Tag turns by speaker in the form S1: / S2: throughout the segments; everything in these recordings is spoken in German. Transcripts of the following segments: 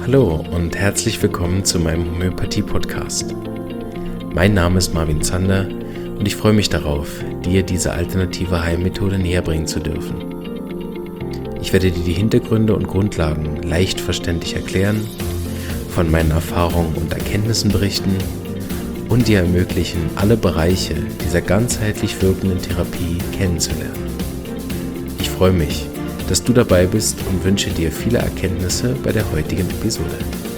S1: Hallo und herzlich willkommen zu meinem Homöopathie-Podcast. Mein Name ist Marvin Zander und ich freue mich darauf, dir diese alternative Heilmethode näherbringen zu dürfen. Ich werde dir die Hintergründe und Grundlagen leicht verständlich erklären, von meinen Erfahrungen und Erkenntnissen berichten und dir ermöglichen, alle Bereiche dieser ganzheitlich wirkenden Therapie kennenzulernen. Ich freue mich, dass du dabei bist und wünsche dir viele Erkenntnisse bei der heutigen Episode.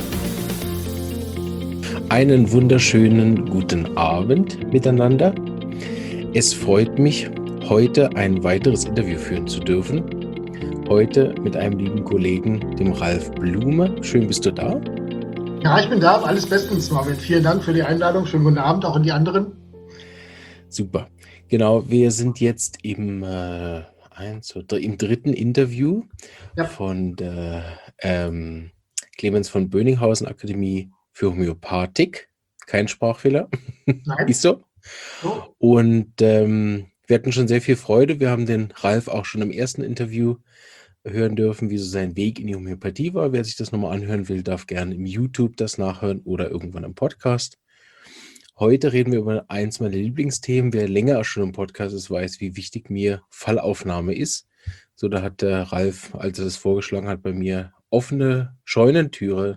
S1: Einen wunderschönen guten Abend miteinander. Es freut mich, heute ein weiteres Interview führen zu dürfen. Heute mit einem lieben Kollegen, dem Ralf Blume. Schön, bist du da?
S2: Ja, ich bin da. Alles bestens, Marvin. Vielen Dank für die Einladung. Schönen guten Abend auch an die anderen.
S1: Super. Genau, wir sind jetzt im dritten Interview von der Clemens von Böninghausen Akademie für Homöopathik. Kein Sprachfehler.
S2: Nein.
S1: Ist so.
S2: So.
S1: Und wir hatten schon sehr viel Freude. Wir haben den Ralf auch schon im ersten Interview hören dürfen, wie so sein Weg in die Homöopathie war. Wer sich das nochmal anhören will, darf gerne im YouTube das nachhören oder irgendwann im Podcast. Heute reden wir über eins meiner Lieblingsthemen. Wer länger schon im Podcast ist, weiß, wie wichtig mir Fallaufnahme ist. So, da hat der Ralf, als er das vorgeschlagen hat, bei mir offene Scheunentore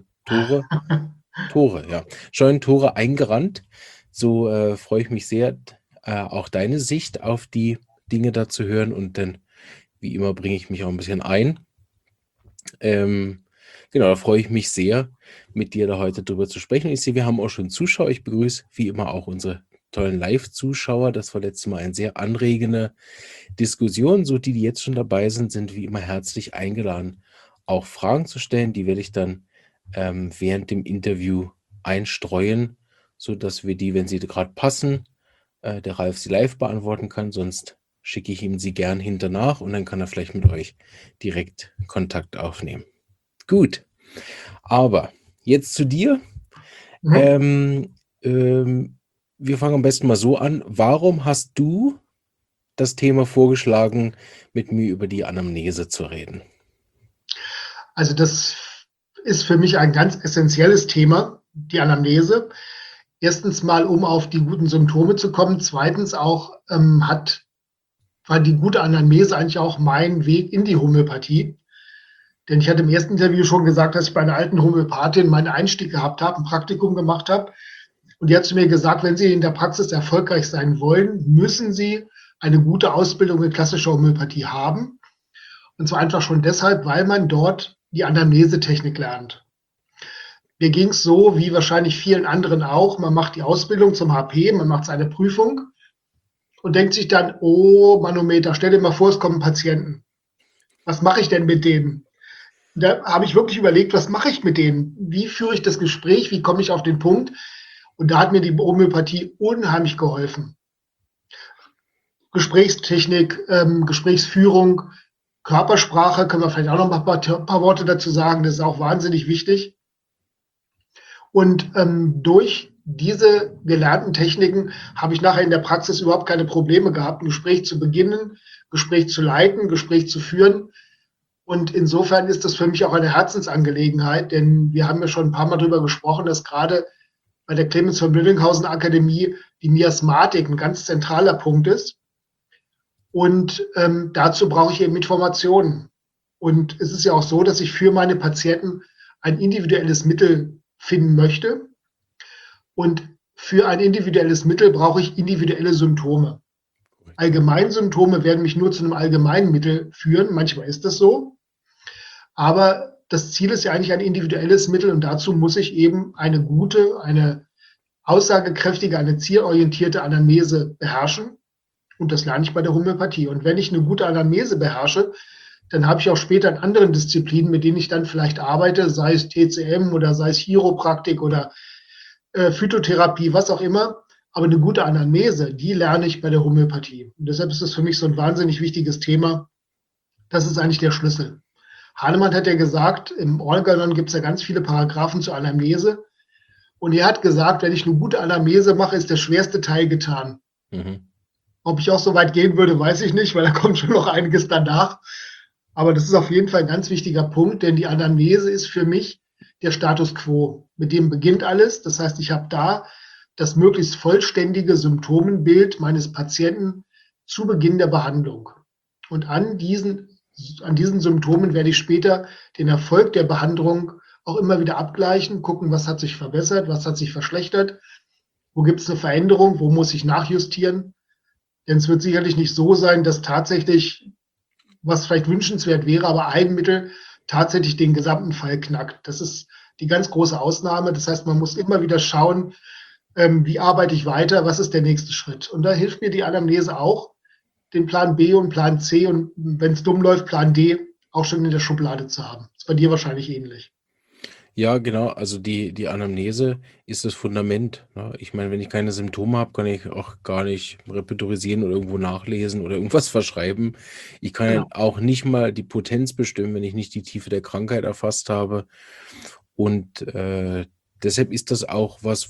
S1: eingerannt. So freue ich mich sehr, auch deine Sicht auf die Dinge da zu hören, und dann, wie immer, bringe ich mich auch ein bisschen ein. Genau, da freue ich mich sehr, mit dir da heute drüber zu sprechen. Ich sehe, wir haben auch schon Zuschauer. Ich begrüße wie immer auch unsere tollen Live-Zuschauer. Das war letztes Mal eine sehr anregende Diskussion. So, die jetzt schon dabei sind, sind wie immer herzlich eingeladen, auch Fragen zu stellen. Die werde ich dann während dem Interview einstreuen, sodass wir die, wenn sie gerade passen, der Ralf sie live beantworten kann. Sonst schicke ich ihm sie gern hinternach und dann kann er vielleicht mit euch direkt Kontakt aufnehmen. Gut, aber jetzt zu dir. Wir fangen am besten mal so an. Warum hast du das Thema vorgeschlagen, mit mir über die Anamnese zu reden?
S2: Also das ist für mich ein ganz essentielles Thema, die Anamnese. Erstens mal, um auf die guten Symptome zu kommen. Zweitens auch war die gute Anamnese eigentlich auch mein Weg in die Homöopathie. Denn ich hatte im ersten Interview schon gesagt, dass ich bei einer alten Homöopathin meinen Einstieg gehabt habe, ein Praktikum gemacht habe. Und die hat zu mir gesagt, wenn Sie in der Praxis erfolgreich sein wollen, müssen Sie eine gute Ausbildung in klassischer Homöopathie haben. Und zwar einfach schon deshalb, weil man dort die Anamnesetechnik lernt. Mir ging es so, wie wahrscheinlich vielen anderen auch. Man macht die Ausbildung zum HP, man macht seine Prüfung und denkt sich dann, oh, Manometer, stell dir mal vor, es kommen Patienten. Was mache ich denn mit denen? Da habe ich wirklich überlegt, was mache ich mit denen? Wie führe ich das Gespräch? Wie komme ich auf den Punkt? Und da hat mir die Homöopathie unheimlich geholfen. Gesprächstechnik, Gesprächsführung, Körpersprache, können wir vielleicht auch noch mal ein paar Worte dazu sagen, das ist auch wahnsinnig wichtig. Und durch diese gelernten Techniken habe ich nachher in der Praxis überhaupt keine Probleme gehabt, ein Gespräch zu beginnen, Gespräch zu leiten, Gespräch zu führen. Und insofern ist das für mich auch eine Herzensangelegenheit, denn wir haben ja schon ein paar Mal darüber gesprochen, dass gerade bei der Clemens von Böninghausen Akademie die Miasmatik ein ganz zentraler Punkt ist. Und dazu brauche ich eben Informationen. Und es ist ja auch so, dass ich für meine Patienten ein individuelles Mittel finden möchte. Und für ein individuelles Mittel brauche ich individuelle Symptome. Allgemeinsymptome werden mich nur zu einem allgemeinen Mittel führen. Manchmal ist das so. Aber das Ziel ist ja eigentlich ein individuelles Mittel und dazu muss ich eben eine gute, eine aussagekräftige, eine zielorientierte Anamnese beherrschen. Und das lerne ich bei der Homöopathie. Und wenn ich eine gute Anamnese beherrsche, dann habe ich auch später in anderen Disziplinen, mit denen ich dann vielleicht arbeite, sei es TCM oder sei es Chiropraktik oder Phytotherapie, was auch immer. Aber eine gute Anamnese, die lerne ich bei der Homöopathie. Und deshalb ist es für mich so ein wahnsinnig wichtiges Thema. Das ist eigentlich der Schlüssel. Hahnemann hat ja gesagt, im Organon gibt es ja ganz viele Paragraphen zur Anamnese. Und er hat gesagt, wenn ich eine gute Anamnese mache, ist der schwerste Teil getan. Ob ich auch so weit gehen würde, weiß ich nicht, weil da kommt schon noch einiges danach. Aber das ist auf jeden Fall ein ganz wichtiger Punkt, denn die Anamnese ist für mich der Status quo. Mit dem beginnt alles. Das heißt, ich habe da das möglichst vollständige Symptomenbild meines Patienten zu Beginn der Behandlung. Und an diesen Symptomen werde ich später den Erfolg der Behandlung auch immer wieder abgleichen, gucken, was hat sich verbessert, was hat sich verschlechtert, wo gibt es eine Veränderung, wo muss ich nachjustieren. Denn es wird sicherlich nicht so sein, dass tatsächlich, was vielleicht wünschenswert wäre, aber ein Mittel tatsächlich den gesamten Fall knackt. Das ist die ganz große Ausnahme. Das heißt, man muss immer wieder schauen, wie arbeite ich weiter, was ist der nächste Schritt. Und da hilft mir die Anamnese auch, den Plan B und Plan C und wenn es dumm läuft, Plan D auch schon in der Schublade zu haben. Ist bei dir wahrscheinlich ähnlich.
S1: Ja, genau. Also die Anamnese ist das Fundament, ne? Ich meine, wenn ich keine Symptome habe, kann ich auch gar nicht repertorisieren oder irgendwo nachlesen oder irgendwas verschreiben. Ich kann ja
S2: Genau.
S1: auch nicht mal die Potenz bestimmen, wenn ich nicht die Tiefe der Krankheit erfasst habe. Und deshalb ist das auch was,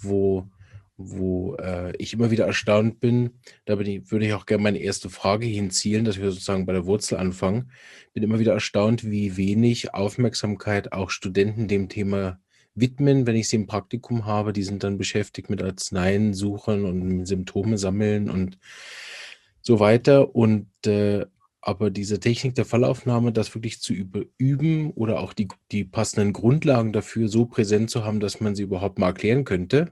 S1: wo ich immer wieder erstaunt bin. Würde ich auch gerne meine erste Frage hinzielen, dass wir sozusagen bei der Wurzel anfangen. Bin immer wieder erstaunt, wie wenig Aufmerksamkeit auch Studenten dem Thema widmen, wenn ich sie im Praktikum habe. Die sind dann beschäftigt mit Arzneien suchen und Symptome sammeln und so weiter. Und aber diese Technik der Fallaufnahme, das wirklich zu üben oder auch die passenden Grundlagen dafür so präsent zu haben, dass man sie überhaupt mal erklären könnte,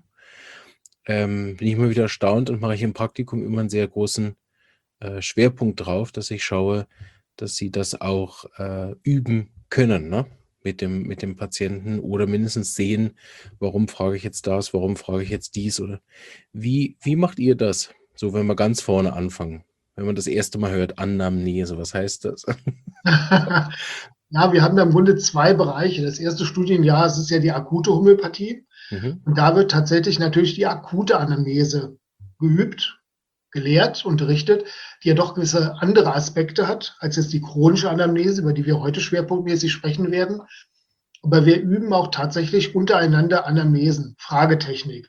S1: bin ich immer wieder erstaunt und mache ich im Praktikum immer einen sehr großen Schwerpunkt drauf, dass ich schaue, dass sie das auch üben können, ne? Mit dem Patienten oder mindestens sehen, warum frage ich jetzt das, warum frage ich jetzt dies oder wie macht ihr das? So, wenn wir ganz vorne anfangen, wenn man das erste Mal hört, Anamnese, was heißt das?
S2: Ja, wir haben da im Grunde zwei Bereiche. Das erste Studienjahr, es ist ja die akute Homöopathie.
S1: Mhm.
S2: Und da wird tatsächlich natürlich die akute Anamnese geübt, gelehrt, unterrichtet, die ja doch gewisse andere Aspekte hat, als jetzt die chronische Anamnese, über die wir heute schwerpunktmäßig sprechen werden. Aber wir üben auch tatsächlich untereinander Anamnesen, Fragetechnik,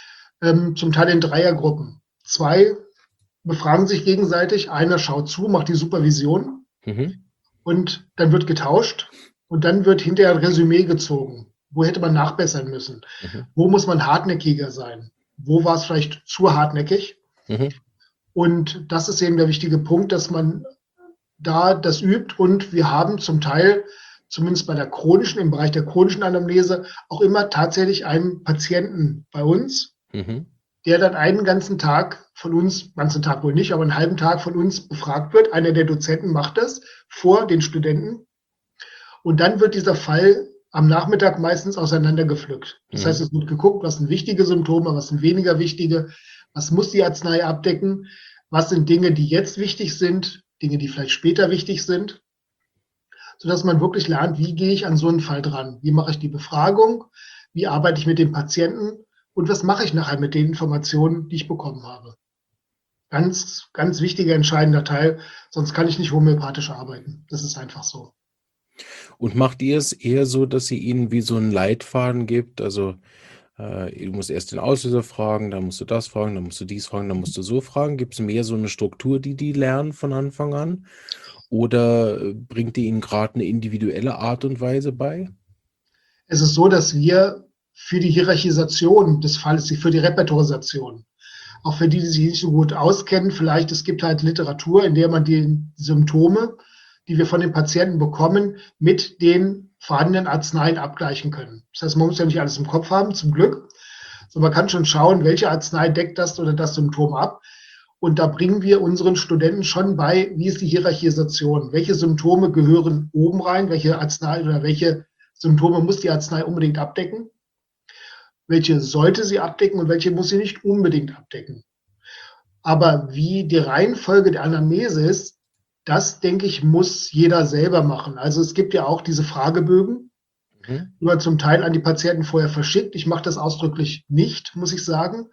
S2: zum Teil in Dreiergruppen. Zwei befragen sich gegenseitig, einer schaut zu, macht die Supervision
S1: Mhm.
S2: und dann wird getauscht und dann wird hinterher ein Resümee gezogen. Wo hätte man nachbessern müssen?
S1: Mhm.
S2: Wo muss man hartnäckiger sein? Wo war es vielleicht zu hartnäckig?
S1: Mhm.
S2: Und das ist eben der wichtige Punkt, dass man da das übt. Und wir haben zum Teil, zumindest bei der chronischen, im Bereich der chronischen Anamnese, auch immer tatsächlich einen Patienten bei uns,
S1: Mhm.
S2: der dann einen ganzen Tag von uns, ganzen Tag wohl nicht, aber einen halben Tag von uns befragt wird. Einer der Dozenten macht das vor den Studenten. Und dann wird dieser Fall am Nachmittag meistens auseinandergepflückt. Das heißt,
S1: Mhm.
S2: es wird geguckt, was sind wichtige Symptome, was sind weniger wichtige, was muss die Arznei abdecken, was sind Dinge, die jetzt wichtig sind, Dinge, die vielleicht später wichtig sind, sodass man wirklich lernt, wie gehe ich an so einen Fall dran? Wie mache ich die Befragung? Wie arbeite ich mit dem Patienten? Und was mache ich nachher mit den Informationen, die ich bekommen habe? Ganz, ganz wichtiger, entscheidender Teil, sonst kann ich nicht homöopathisch arbeiten. Das ist einfach so.
S1: Und macht ihr es eher so, dass ihr ihnen wie so einen Leitfaden gibt? Also du musst erst den Auslöser fragen, dann musst du das fragen, dann musst du dies fragen, dann musst du so fragen. Gibt es mehr so eine Struktur, die lernen von Anfang an? Oder bringt ihr ihnen gerade eine individuelle Art und Weise bei?
S2: Es ist so, dass wir für die Hierarchisation des Falles, für die Repertorisation, auch für die, die sich nicht so gut auskennen, vielleicht es gibt halt Literatur, in der man die Symptome, die wir von den Patienten bekommen, mit den vorhandenen Arzneien abgleichen können. Das heißt, man muss ja nicht alles im Kopf haben, zum Glück. Also man kann schon schauen, welche Arznei deckt das oder das Symptom ab. Und da bringen wir unseren Studenten schon bei, wie ist die Hierarchisation? Welche Symptome gehören oben rein? Welche Arznei oder welche Symptome muss die Arznei unbedingt abdecken? Welche sollte sie abdecken und welche muss sie nicht unbedingt abdecken? Aber wie die Reihenfolge der Anamnese ist, das, denke ich, muss jeder selber machen. Also es gibt ja auch diese Fragebögen,
S1: Mhm.
S2: die man zum Teil an die Patienten vorher verschickt. Ich mache das ausdrücklich nicht, muss ich sagen.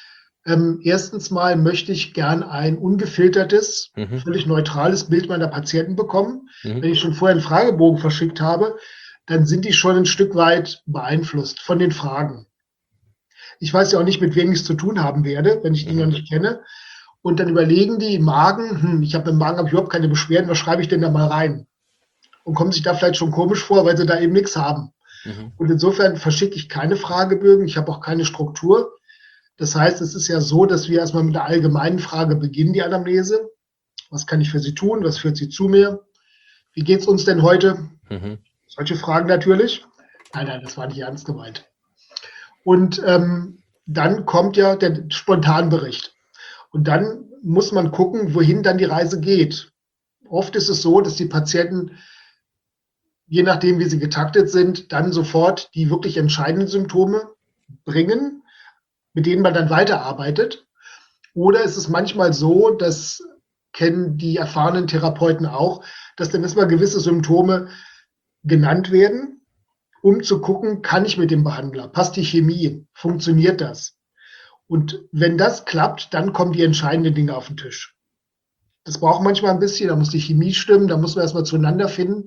S2: Erstens mal möchte ich gern ein ungefiltertes,
S1: Mhm.
S2: völlig neutrales Bild meiner Patienten bekommen.
S1: Mhm.
S2: Wenn ich schon vorher einen Fragebogen verschickt habe, dann sind die schon ein Stück weit beeinflusst von den Fragen. Ich weiß ja auch nicht, mit wem ich es zu tun haben werde, wenn ich die noch
S1: Mhm.
S2: nicht kenne. Und dann überlegen die Magen, ich habe im Magen hab ich überhaupt keine Beschwerden, was schreibe ich denn da mal rein? Und kommen sich da vielleicht schon komisch vor, weil sie da eben nichts haben.
S1: Mhm.
S2: Und insofern verschicke ich keine Fragebögen, ich habe auch keine Struktur. Das heißt, es ist ja so, dass wir erstmal mit der allgemeinen Frage beginnen, die Anamnese. Was kann ich für Sie tun? Was führt Sie zu mir? Wie geht es uns denn heute?
S1: Mhm.
S2: Solche Fragen natürlich. Nein, nein, das war nicht ernst gemeint. Und dann kommt ja der Spontanbericht. Und dann muss man gucken, wohin dann die Reise geht. Oft ist es so, dass die Patienten, je nachdem, wie sie getaktet sind, dann sofort die wirklich entscheidenden Symptome bringen, mit denen man dann weiterarbeitet. Oder ist es manchmal so, das kennen die erfahrenen Therapeuten auch, dass dann erstmal gewisse Symptome genannt werden, um zu gucken, kann ich mit dem Behandler, passt die Chemie, funktioniert das? Und wenn das klappt, dann kommen die entscheidenden Dinge auf den Tisch. Das braucht manchmal ein bisschen, da muss die Chemie stimmen, da muss man erstmal zueinander finden.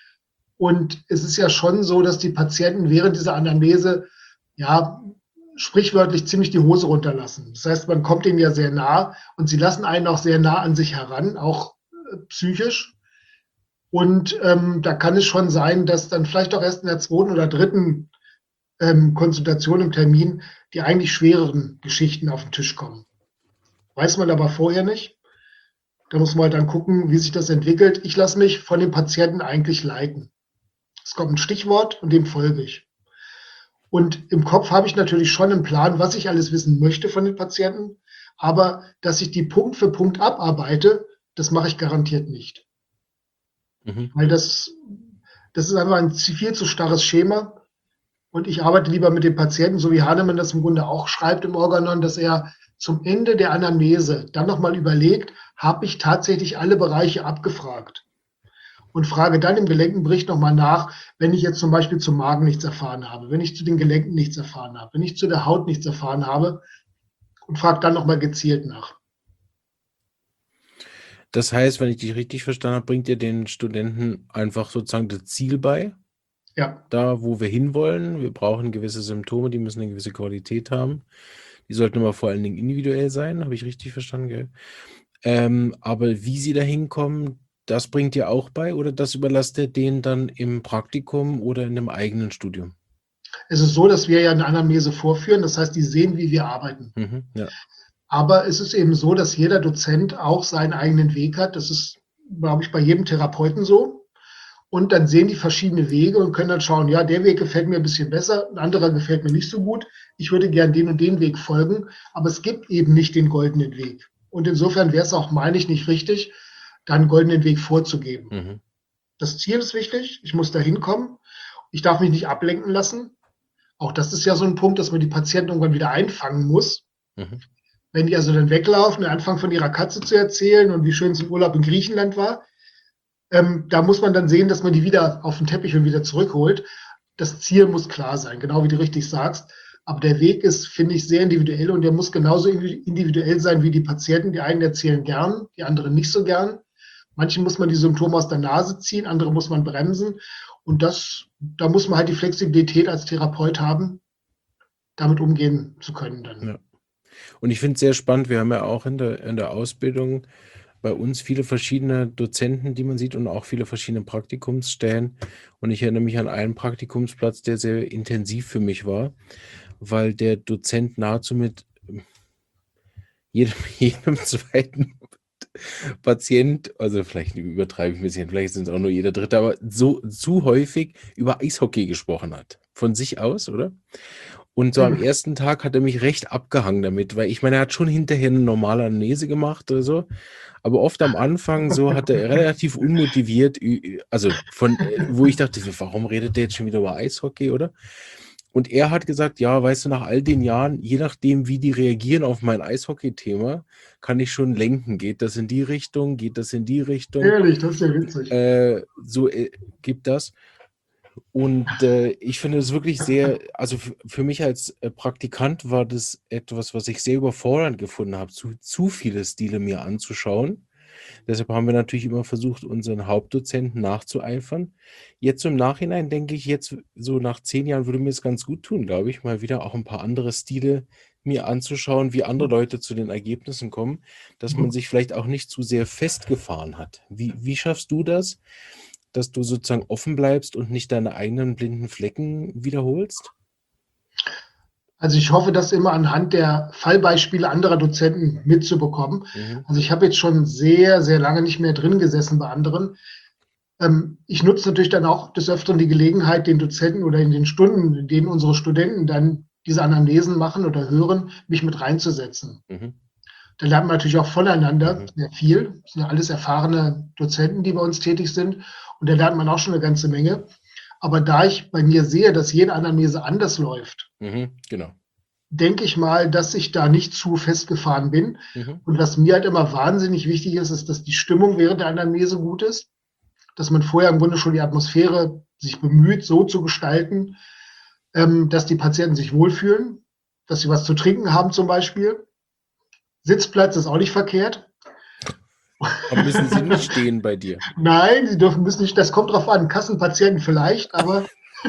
S2: Und es ist ja schon so, dass die Patienten während dieser Anamnese ja sprichwörtlich ziemlich die Hose runterlassen. Das heißt, man kommt ihnen ja sehr nah und sie lassen einen auch sehr nah an sich heran, auch psychisch. Und da kann es schon sein, dass dann vielleicht auch erst in der zweiten oder dritten Konsultation im Termin die eigentlich schwereren Geschichten auf den Tisch kommen. Weiß man aber vorher nicht. Da muss man dann gucken, wie sich das entwickelt. Ich lasse mich von dem Patienten eigentlich leiten. Es kommt ein Stichwort und dem folge ich. Und im Kopf habe ich natürlich schon einen Plan, was ich alles wissen möchte von den Patienten. Aber dass ich die Punkt für Punkt abarbeite, das mache ich garantiert nicht.
S1: Mhm.
S2: Weil das ist einfach ein viel zu starres Schema. Und ich arbeite lieber mit dem Patienten, so wie Hahnemann das im Grunde auch schreibt im Organon, dass er zum Ende der Anamnese dann nochmal überlegt, habe ich tatsächlich alle Bereiche abgefragt? Und frage dann im Gelenkenbericht nochmal nach, wenn ich jetzt zum Beispiel zum Magen nichts erfahren habe, wenn ich zu den Gelenken nichts erfahren habe, wenn ich zu der Haut nichts erfahren habe und frage dann nochmal gezielt nach.
S1: Das heißt, wenn ich dich richtig verstanden habe, bringt ihr den Studenten einfach sozusagen das Ziel bei,
S2: Ja,
S1: da wo wir hinwollen. Wir brauchen gewisse Symptome, die müssen eine gewisse Qualität haben. Die sollten aber vor allen Dingen individuell sein, habe ich richtig verstanden, gell? Aber wie sie da hinkommen, das bringt ihr auch bei oder das überlasst ihr denen dann im Praktikum oder in dem eigenen Studium?
S2: es ist so, dass wir ja eine Anamnese vorführen, das heißt, die sehen, wie wir arbeiten.
S1: Mhm, ja.
S2: Aber es ist eben so, dass jeder Dozent auch seinen eigenen Weg hat. Das ist, glaube ich, bei jedem Therapeuten so. Und dann sehen die verschiedene Wege und können dann schauen, ja, der Weg gefällt mir ein bisschen besser, ein anderer gefällt mir nicht so gut. Ich würde gern den und den Weg folgen, aber es gibt eben nicht den goldenen Weg. Und insofern wäre es auch, meine ich, nicht richtig, da einen goldenen Weg vorzugeben.
S1: Mhm,
S2: Das Ziel ist wichtig, ich muss da hinkommen. Ich darf mich nicht ablenken lassen. Auch das ist ja so ein Punkt, dass man die Patienten irgendwann wieder einfangen muss.
S1: mhm.
S2: Wenn die also dann weglaufen und anfangen von ihrer Katze zu erzählen und wie schön es im Urlaub in Griechenland war, da muss man dann sehen, dass man die wieder auf den Teppich und wieder zurückholt. Das Ziel muss klar sein, genau wie du richtig sagst. Aber der Weg ist, finde ich, sehr individuell und der muss genauso individuell sein wie die Patienten. Die einen erzählen gern, die anderen nicht so gern. Manchen muss man die Symptome aus der Nase ziehen, andere muss man bremsen. Und da muss man halt die Flexibilität als Therapeut haben, damit umgehen zu können dann.
S1: Ja. Und ich finde es sehr spannend, wir haben ja auch in der Ausbildung bei uns viele verschiedene Dozenten, die man sieht und auch viele verschiedene Praktikumsstellen. Und ich erinnere mich an einen Praktikumsplatz, der sehr intensiv für mich war, weil der Dozent nahezu mit jedem, jedem zweiten Patient, also vielleicht übertreibe ich ein bisschen, vielleicht sind es auch nur jeder dritte, aber so zu häufig über Eishockey gesprochen hat. Von sich aus, oder? Und so am
S2: Hm.
S1: ersten Tag hat er mich recht abgehangen damit, weil ich meine, er hat schon hinterher eine normale Anamnese gemacht oder so, aber oft am Anfang so hat er relativ unmotiviert, also wo ich dachte, warum redet der jetzt schon wieder über Eishockey, oder? Und er hat gesagt, ja, weißt du, nach all den Jahren, je nachdem, wie die reagieren auf mein Eishockey-Thema, kann ich schon lenken. Geht das in die Richtung? Geht das in die Richtung?
S2: Ehrlich, das ist ja witzig.
S1: Gibt das. Und ich finde es wirklich sehr, also für mich als Praktikant war das etwas, was ich sehr überfordernd gefunden habe, zu viele Stile mir anzuschauen. Deshalb haben wir natürlich immer versucht, unseren Hauptdozenten nachzueifern. Jetzt im Nachhinein denke ich, jetzt so nach 10 Jahren würde mir es ganz gut tun, glaube ich, mal wieder auch ein paar andere Stile mir anzuschauen, wie andere Leute zu den Ergebnissen kommen, dass man sich vielleicht auch nicht zu sehr festgefahren hat. Wie schaffst du das, dass du sozusagen offen bleibst und nicht deine eigenen blinden Flecken wiederholst?
S2: Also ich hoffe, das immer anhand der Fallbeispiele anderer Dozenten mitzubekommen.
S1: Mhm.
S2: Also ich habe jetzt schon sehr, sehr lange nicht mehr drin gesessen bei anderen. Ich nutze natürlich dann auch des Öfteren die Gelegenheit, den Dozenten oder in den Stunden, in denen unsere Studenten dann diese Anamnesen machen oder hören, mich mit reinzusetzen.
S1: Mhm.
S2: Da lernt man natürlich auch voneinander
S1: Mhm.
S2: sehr viel. Das sind ja alles erfahrene Dozenten, die bei uns tätig sind. Und da lernt man auch schon eine ganze Menge. Aber da ich bei mir sehe, dass jede Anamnese anders läuft,
S1: Mhm. Genau.
S2: denke ich mal, dass ich da nicht zu festgefahren bin.
S1: Mhm.
S2: Und was mir halt immer wahnsinnig wichtig ist, ist, dass die Stimmung während der Anamnese gut ist, dass man vorher im Grunde schon die Atmosphäre sich bemüht, so zu gestalten, dass die Patienten sich wohlfühlen, dass sie was zu trinken haben zum Beispiel. Sitzplatz ist auch nicht verkehrt.
S1: Aber müssen sie nicht stehen bei dir?
S2: Nein, sie müssen nicht, das kommt drauf an, Kassenpatienten vielleicht, aber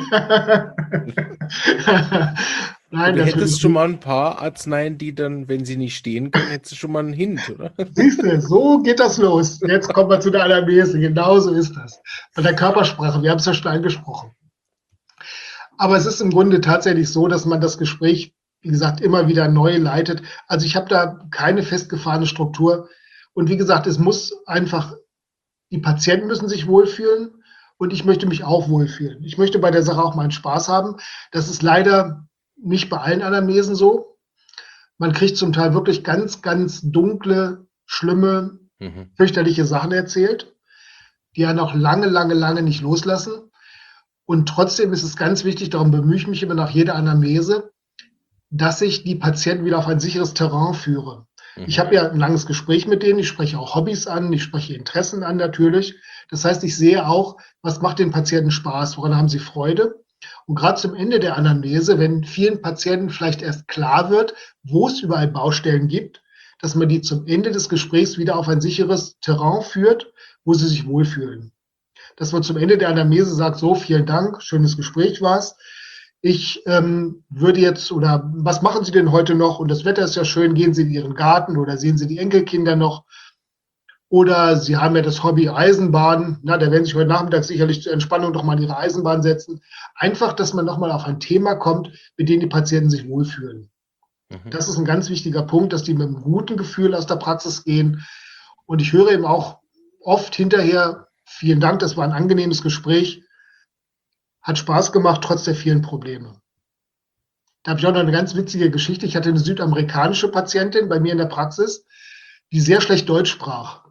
S1: Und
S2: nein,
S1: du
S2: natürlich
S1: hättest schon
S2: nicht.
S1: mal ein paar Arzneien, die dann, wenn sie nicht stehen können, hättest du schon mal einen Hint, oder?
S2: Siehst du, so geht das los. Jetzt kommen wir zu der Anamnese. Genau so ist das. Bei der Körpersprache, wir haben es ja schon angesprochen. Aber es ist im Grunde tatsächlich so, dass man das Gespräch, wie gesagt, immer wieder neu leitet. Also ich habe da keine festgefahrene Struktur. Und wie gesagt, es muss einfach, die Patienten müssen sich wohlfühlen und ich möchte mich auch wohlfühlen. Ich möchte bei der Sache auch meinen Spaß haben. Das ist leider nicht bei allen Anamnesen so. Man kriegt zum Teil wirklich ganz, ganz dunkle, schlimme,
S1: Mhm.
S2: fürchterliche Sachen erzählt, die einen auch lange, lange, lange nicht loslassen. Und trotzdem ist es ganz wichtig, darum bemühe ich mich immer nach jeder Anamnese, dass ich die Patienten wieder auf ein sicheres Terrain führe. Ich
S1: Mhm.
S2: habe ja ein langes Gespräch mit denen, ich spreche auch Hobbys an, ich spreche Interessen an natürlich. Das heißt, ich sehe auch, was macht den Patienten Spaß, woran haben sie Freude. Und gerade zum Ende der Anamnese, wenn vielen Patienten vielleicht erst klar wird, wo es überall Baustellen gibt, dass man die zum Ende des Gesprächs wieder auf ein sicheres Terrain führt, wo sie sich wohlfühlen. Dass man zum Ende der Anamnese sagt, so, vielen Dank, schönes Gespräch war's. Ich würde jetzt, oder was machen Sie denn heute noch? Und das Wetter ist ja schön, gehen Sie in Ihren Garten oder sehen Sie die Enkelkinder noch? Oder Sie haben ja das Hobby Eisenbahn. Na, da werden Sie sich heute Nachmittag sicherlich zur Entspannung doch mal in Ihre Eisenbahn setzen. Einfach, dass man nochmal auf ein Thema kommt, mit dem die Patienten sich wohlfühlen.
S1: Mhm.
S2: Das ist ein ganz wichtiger Punkt, dass die mit einem guten Gefühl aus der Praxis gehen. Und ich höre eben auch oft hinterher, vielen Dank, das war ein angenehmes Gespräch, hat Spaß gemacht, trotz der vielen Probleme. Da habe ich auch noch eine ganz witzige Geschichte. Ich hatte eine südamerikanische Patientin bei mir in der Praxis, die sehr schlecht Deutsch sprach.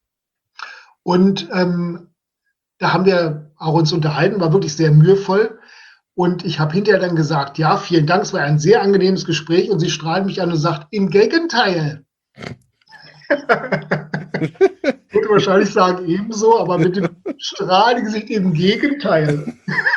S2: Und da haben wir auch uns unterhalten, war wirklich sehr mühevoll. Und ich habe hinterher dann gesagt, ja, vielen Dank, es war ein sehr angenehmes Gespräch. Und sie strahlt mich an und sagt, im Gegenteil. Ich würde wahrscheinlich sagen, ebenso, aber mit dem strahlenden Gesicht im Gegenteil.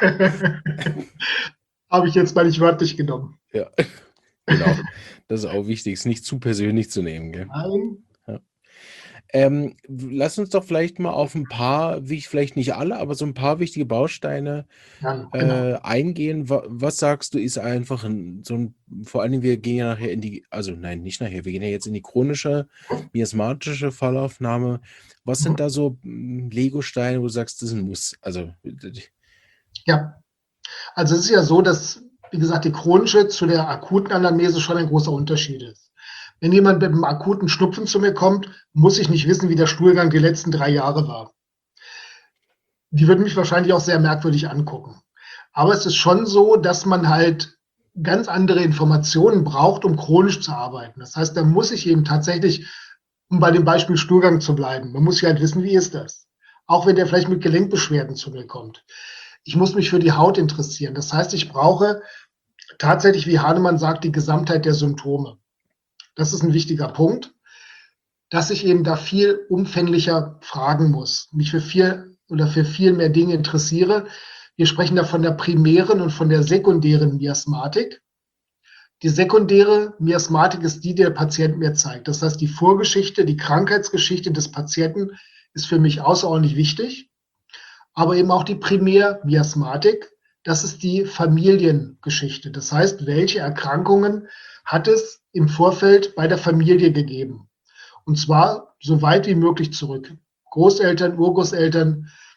S2: Habe ich jetzt mal nicht wörtlich genommen.
S1: Ja, genau. Das ist auch wichtig, es nicht zu persönlich zu nehmen, gell?
S2: Nein,
S1: Ja. Lass uns doch vielleicht mal auf ein paar, wie vielleicht nicht alle, aber so ein paar wichtige Bausteine
S2: ja, genau.
S1: eingehen. Was sagst du, ist einfach vor allen Dingen, wir gehen ja nachher also nein, nicht nachher, wir gehen ja jetzt in die chronische, miasmatische Fallaufnahme. Was sind da so Legosteine, wo du sagst, das ist ein Muss? Also,
S2: Ja, also es ist ja so, dass, wie gesagt, die chronische zu der akuten Anamnese schon ein großer Unterschied ist. Wenn jemand mit einem akuten Schnupfen zu mir kommt, muss ich nicht wissen, wie der Stuhlgang die letzten 3 Jahre war. Die würden mich wahrscheinlich auch sehr merkwürdig angucken. Aber es ist schon so, dass man halt ganz andere Informationen braucht, um chronisch zu arbeiten. Das heißt, da muss ich eben tatsächlich, um bei dem Beispiel Stuhlgang zu bleiben, man muss ja halt wissen, wie ist das? Auch wenn der vielleicht mit Gelenkbeschwerden zu mir kommt. Ich muss mich für die Haut interessieren. Das heißt, ich brauche tatsächlich, wie Hahnemann sagt, die Gesamtheit der Symptome. Das ist ein wichtiger Punkt, dass ich eben da viel umfänglicher fragen muss, mich für viel mehr Dinge interessiere. Wir sprechen da von der primären und von der sekundären Miasmatik. Die sekundäre Miasmatik ist die, die der Patient mir zeigt. Das heißt, die Vorgeschichte, die Krankheitsgeschichte des Patienten ist für mich außerordentlich wichtig, aber eben auch die Primärmiasmatik, das ist die Familiengeschichte. Das heißt, welche Erkrankungen hat es im Vorfeld bei der Familie gegeben? Und zwar so weit wie möglich zurück. Großeltern, Urgroßeltern,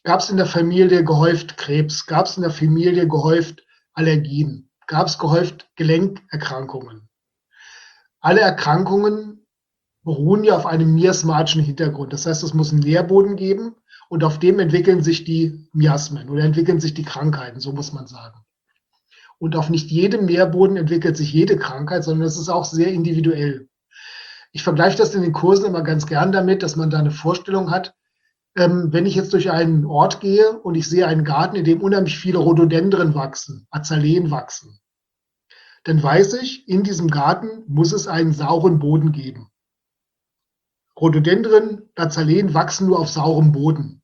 S2: Gab es in der Familie gehäuft Krebs? Gab es in der Familie gehäuft Allergien? Gab es gehäuft Gelenkerkrankungen? Alle Erkrankungen beruhen ja auf einem miasmatischen Hintergrund. Das heißt, es muss einen Nährboden geben und auf dem entwickeln sich die Miasmen oder entwickeln sich die Krankheiten, so muss man sagen. Und auf nicht jedem Nährboden entwickelt sich jede Krankheit, sondern es ist auch sehr individuell. Ich vergleiche das in den Kursen immer ganz gern damit, dass man da eine Vorstellung hat, wenn ich jetzt durch einen Ort gehe und ich sehe einen Garten, in dem unheimlich viele Rhododendren wachsen, Azaleen wachsen, dann weiß ich, in diesem Garten muss es einen sauren Boden geben. Rhododendren, Azaleen wachsen nur auf saurem Boden.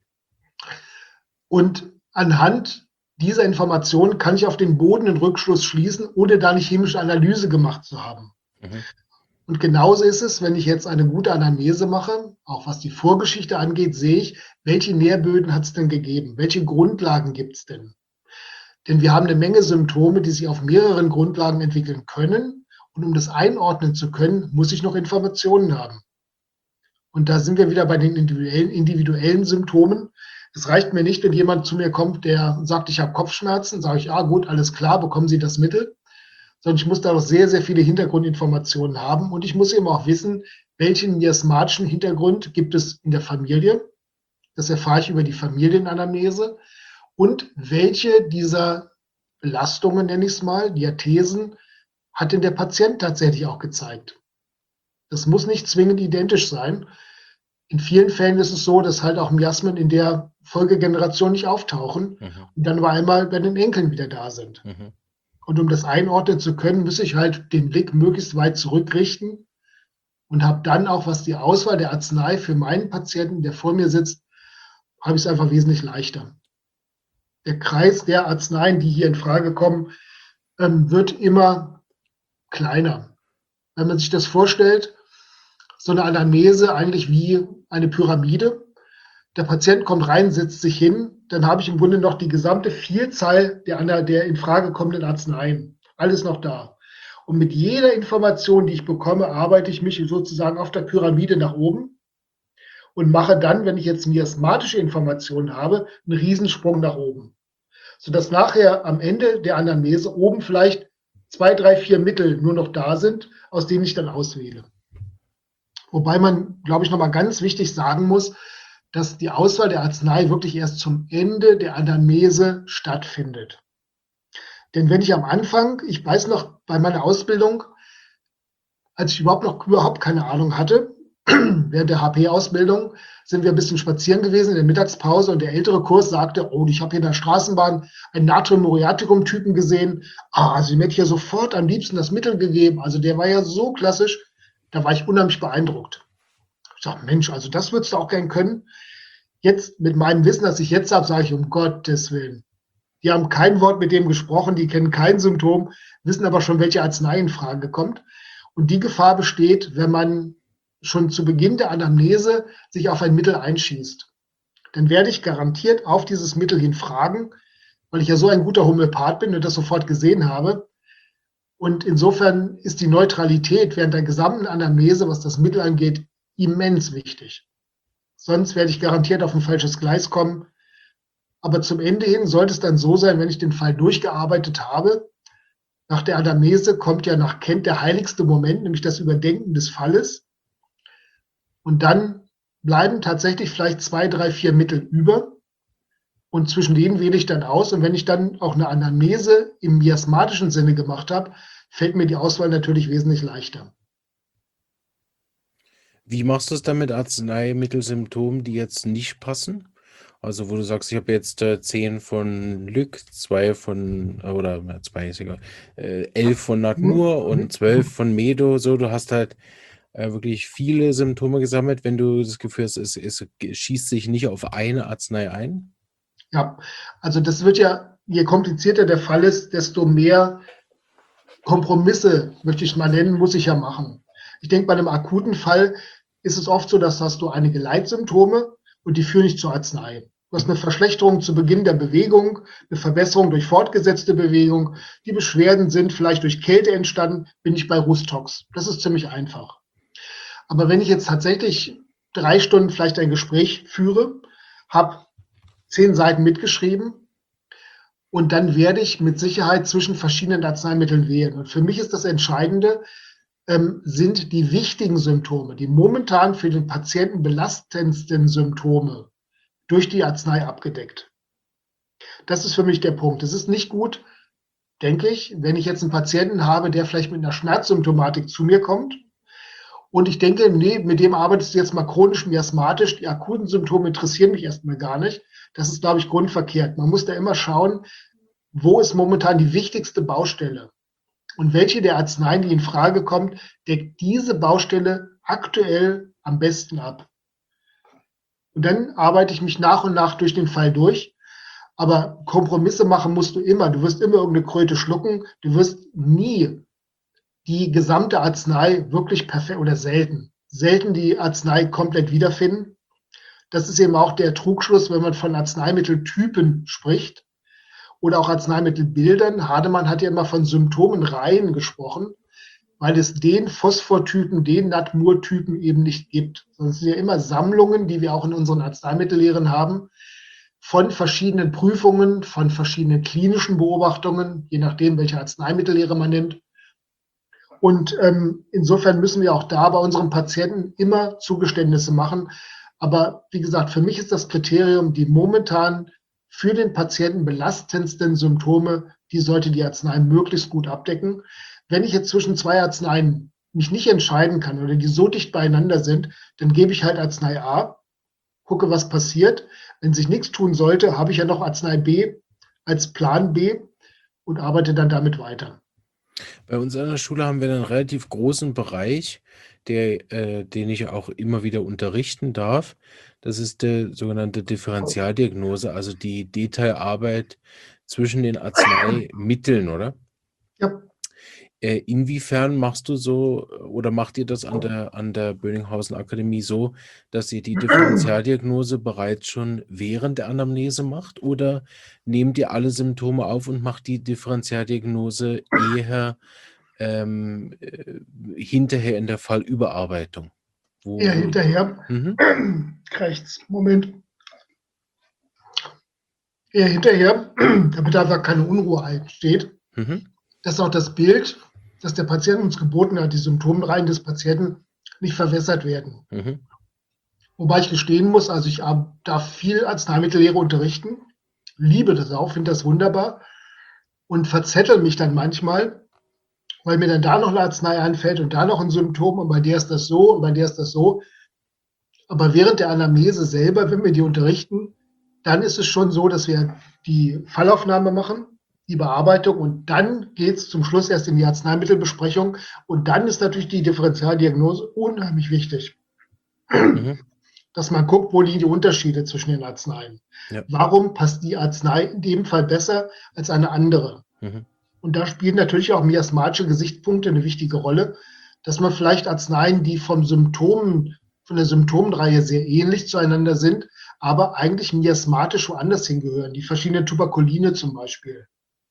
S2: Und anhand dieser Information kann ich auf den Boden einen Rückschluss schließen, ohne da eine chemische Analyse gemacht zu haben. Mhm. Und genauso ist es, wenn ich jetzt eine gute Anamnese mache, auch was die Vorgeschichte angeht, sehe ich, welche Nährböden hat es denn gegeben? Welche Grundlagen gibt es denn? Denn wir haben eine Menge Symptome, die sich auf mehreren Grundlagen entwickeln können. Und um das einordnen zu können, muss ich noch Informationen haben. Und da sind wir wieder bei den individuellen Symptomen. Es reicht mir nicht, wenn jemand zu mir kommt, der sagt, ich habe Kopfschmerzen, sage ich, gut, alles klar, bekommen Sie das Mittel. Sondern ich muss da noch sehr, sehr viele Hintergrundinformationen haben. Und ich muss eben auch wissen, welchen miasmatischen Hintergrund gibt es in der Familie. Das erfahre ich über die Familienanamnese. Und welche dieser Belastungen, nenne ich es mal, Diathesen, hat denn der Patient tatsächlich auch gezeigt? Das muss nicht zwingend identisch sein. In vielen Fällen ist es so, dass halt auch Miasmen in der Folgegeneration nicht auftauchen und dann auf einmal bei den Enkeln wieder da sind. Und um das einordnen zu können, muss ich halt den Blick möglichst weit zurückrichten und habe dann auch, was die Auswahl der Arznei für meinen Patienten, der vor mir sitzt, habe ich es einfach wesentlich leichter. Der Kreis der Arzneien, die hier in Frage kommen, wird immer kleiner. Wenn man sich das vorstellt, so eine Anamnese eigentlich wie eine Pyramide. Der Patient kommt rein, setzt sich hin, dann habe ich im Grunde noch die gesamte Vielzahl der in Frage kommenden Arzneien. Alles noch da. Und mit jeder Information, die ich bekomme, arbeite ich mich sozusagen auf der Pyramide nach oben und mache dann, wenn ich jetzt miasmatische Informationen habe, einen Riesensprung nach oben. Sodass nachher am Ende der Anamnese oben vielleicht 2, 3, 4 Mittel nur noch da sind, aus denen ich dann auswähle. Wobei man, glaube ich, nochmal ganz wichtig sagen muss, dass die Auswahl der Arznei wirklich erst zum Ende der Anamnese stattfindet. Denn wenn ich am Anfang, ich weiß noch bei meiner Ausbildung, als ich überhaupt keine Ahnung hatte, während der HP-Ausbildung sind wir ein bisschen spazieren gewesen in der Mittagspause und der ältere Kurs sagte, ich habe hier in der Straßenbahn einen Natrium-Muriaticum-Typen gesehen. Also dem hätte ich ja sofort am liebsten das Mittel gegeben. Also der war ja so klassisch, da war ich unheimlich beeindruckt. Ich sage, Mensch, also das würdest du auch gern können. Jetzt mit meinem Wissen, das ich jetzt habe, sage ich, um Gottes Willen. Die haben kein Wort mit dem gesprochen, die kennen kein Symptom, wissen aber schon, welche Arznei in Frage kommt. Und die Gefahr besteht, wenn man schon zu Beginn der Anamnese sich auf ein Mittel einschießt. Dann werde ich garantiert auf dieses Mittel hin fragen, weil ich ja so ein guter Homöopath bin und das sofort gesehen habe. Und insofern ist die Neutralität während der gesamten Anamnese, was das Mittel angeht, immens wichtig. Sonst werde ich garantiert auf ein falsches Gleis kommen. Aber zum Ende hin sollte es dann so sein, wenn ich den Fall durchgearbeitet habe, nach der Anamnese kommt ja nach Kent der heiligste Moment, nämlich das Überdenken des Falles. Und dann bleiben tatsächlich vielleicht 2, 3, 4 Mittel über. Und zwischen denen wähle ich dann aus. Und wenn ich dann auch eine Anamnese im miasmatischen Sinne gemacht habe, fällt mir die Auswahl natürlich wesentlich leichter.
S1: Wie machst du es dann mit Arzneimittelsymptomen, die jetzt nicht passen? Also wo du sagst, ich habe jetzt 10 von Lück, 2 von, oder 2 ist egal, 11 von Natmur und 12 von Medo. So, du hast halt wirklich viele Symptome gesammelt, wenn du das Gefühl hast, es schießt sich nicht auf eine Arznei ein?
S2: Ja, also das wird ja, je komplizierter der Fall ist, desto mehr Kompromisse, möchte ich mal nennen, muss ich ja machen. Ich denke, bei einem akuten Fall ist es oft so, dass hast du einige Leitsymptome und die führen nicht zur Arznei. Du hast eine Verschlechterung zu Beginn der Bewegung, eine Verbesserung durch fortgesetzte Bewegung. Die Beschwerden sind vielleicht durch Kälte entstanden, bin ich bei Rustox. Das ist ziemlich einfach. Aber wenn ich jetzt tatsächlich 3 Stunden vielleicht ein Gespräch führe, habe 10 Seiten mitgeschrieben und dann werde ich mit Sicherheit zwischen verschiedenen Arzneimitteln wählen. Und für mich ist das Entscheidende, sind die wichtigen Symptome, die momentan für den Patienten belastendsten Symptome durch die Arznei abgedeckt. Das ist für mich der Punkt. Es ist nicht gut, denke ich, wenn ich jetzt einen Patienten habe, der vielleicht mit einer Schmerzsymptomatik zu mir kommt und ich denke, nee, mit dem arbeitest du jetzt mal chronisch miasmatisch, die akuten Symptome interessieren mich erstmal gar nicht. Das ist, glaube ich, grundverkehrt. Man muss da immer schauen, wo ist momentan die wichtigste Baustelle und welche der Arzneien, die in Frage kommt, deckt diese Baustelle aktuell am besten ab. Und dann arbeite ich mich nach und nach durch den Fall durch. Aber Kompromisse machen musst du immer. Du wirst immer irgendeine Kröte schlucken. Du wirst nie die gesamte Arznei wirklich perfekt oder selten die Arznei komplett wiederfinden. Das ist eben auch der Trugschluss, wenn man von Arzneimitteltypen spricht oder auch Arzneimittelbildern. Hademann hat ja immer von Symptomenreihen gesprochen, weil es den Phosphortypen, den Natmur-Typen eben nicht gibt. Sondern es sind ja immer Sammlungen, die wir auch in unseren Arzneimittellehren haben, von verschiedenen Prüfungen, von verschiedenen klinischen Beobachtungen, je nachdem, welche Arzneimittellehre man nimmt. Und insofern müssen wir auch da bei unseren Patienten immer Zugeständnisse machen. Aber wie gesagt, für mich ist das Kriterium, die momentan für den Patienten belastendsten Symptome, die sollte die Arznei möglichst gut abdecken. Wenn ich jetzt zwischen 2 Arzneien mich nicht entscheiden kann oder die so dicht beieinander sind, dann gebe ich halt Arznei A, gucke, was passiert. Wenn sich nichts tun sollte, habe ich ja noch Arznei B als Plan B und arbeite dann damit weiter.
S1: Bei uns an der Schule haben wir einen relativ großen Bereich, den ich auch immer wieder unterrichten darf. Das ist die sogenannte Differentialdiagnose, also die Detailarbeit zwischen den Arzneimitteln, oder?
S2: Ja,
S1: Inwiefern machst du so oder macht ihr das an der Bönninghausen Akademie so, dass ihr die Differentialdiagnose bereits schon während der Anamnese macht? Oder nehmt ihr alle Symptome auf und macht die Differentialdiagnose eher hinterher in der Fallüberarbeitung?
S2: eher hinterher.
S1: Mhm,
S2: Rechts, Moment. Eher hinterher, damit einfach keine Unruhe entsteht.
S1: mhm,
S2: Das ist auch das Bild, das der Patient uns geboten hat, die Symptomreihen des Patienten nicht verwässert werden.
S1: mhm,
S2: Wobei ich gestehen muss, also ich darf viel Arzneimittellehre unterrichten, liebe das auch, finde das wunderbar und verzettel mich dann manchmal, weil mir dann da noch eine Arznei einfällt und da noch ein Symptom und bei der ist das so und bei der ist das so. Aber während der Anamnese selber, wenn wir die unterrichten, dann ist es schon so, dass wir die Fallaufnahme machen, die Bearbeitung und dann geht es zum Schluss erst in die Arzneimittelbesprechung und dann ist natürlich die Differentialdiagnose unheimlich wichtig,
S1: mhm,
S2: dass man guckt, wo liegen die Unterschiede zwischen den Arzneien.
S1: ja,
S2: Warum passt die Arznei in dem Fall besser als eine andere?
S1: mhm,
S2: Und da spielen natürlich auch miasmatische Gesichtspunkte eine wichtige Rolle, dass man vielleicht Arzneien, die von der Symptomreihe sehr ähnlich zueinander sind, aber eigentlich miasmatisch woanders hingehören. Die verschiedenen Tuberkuline zum Beispiel,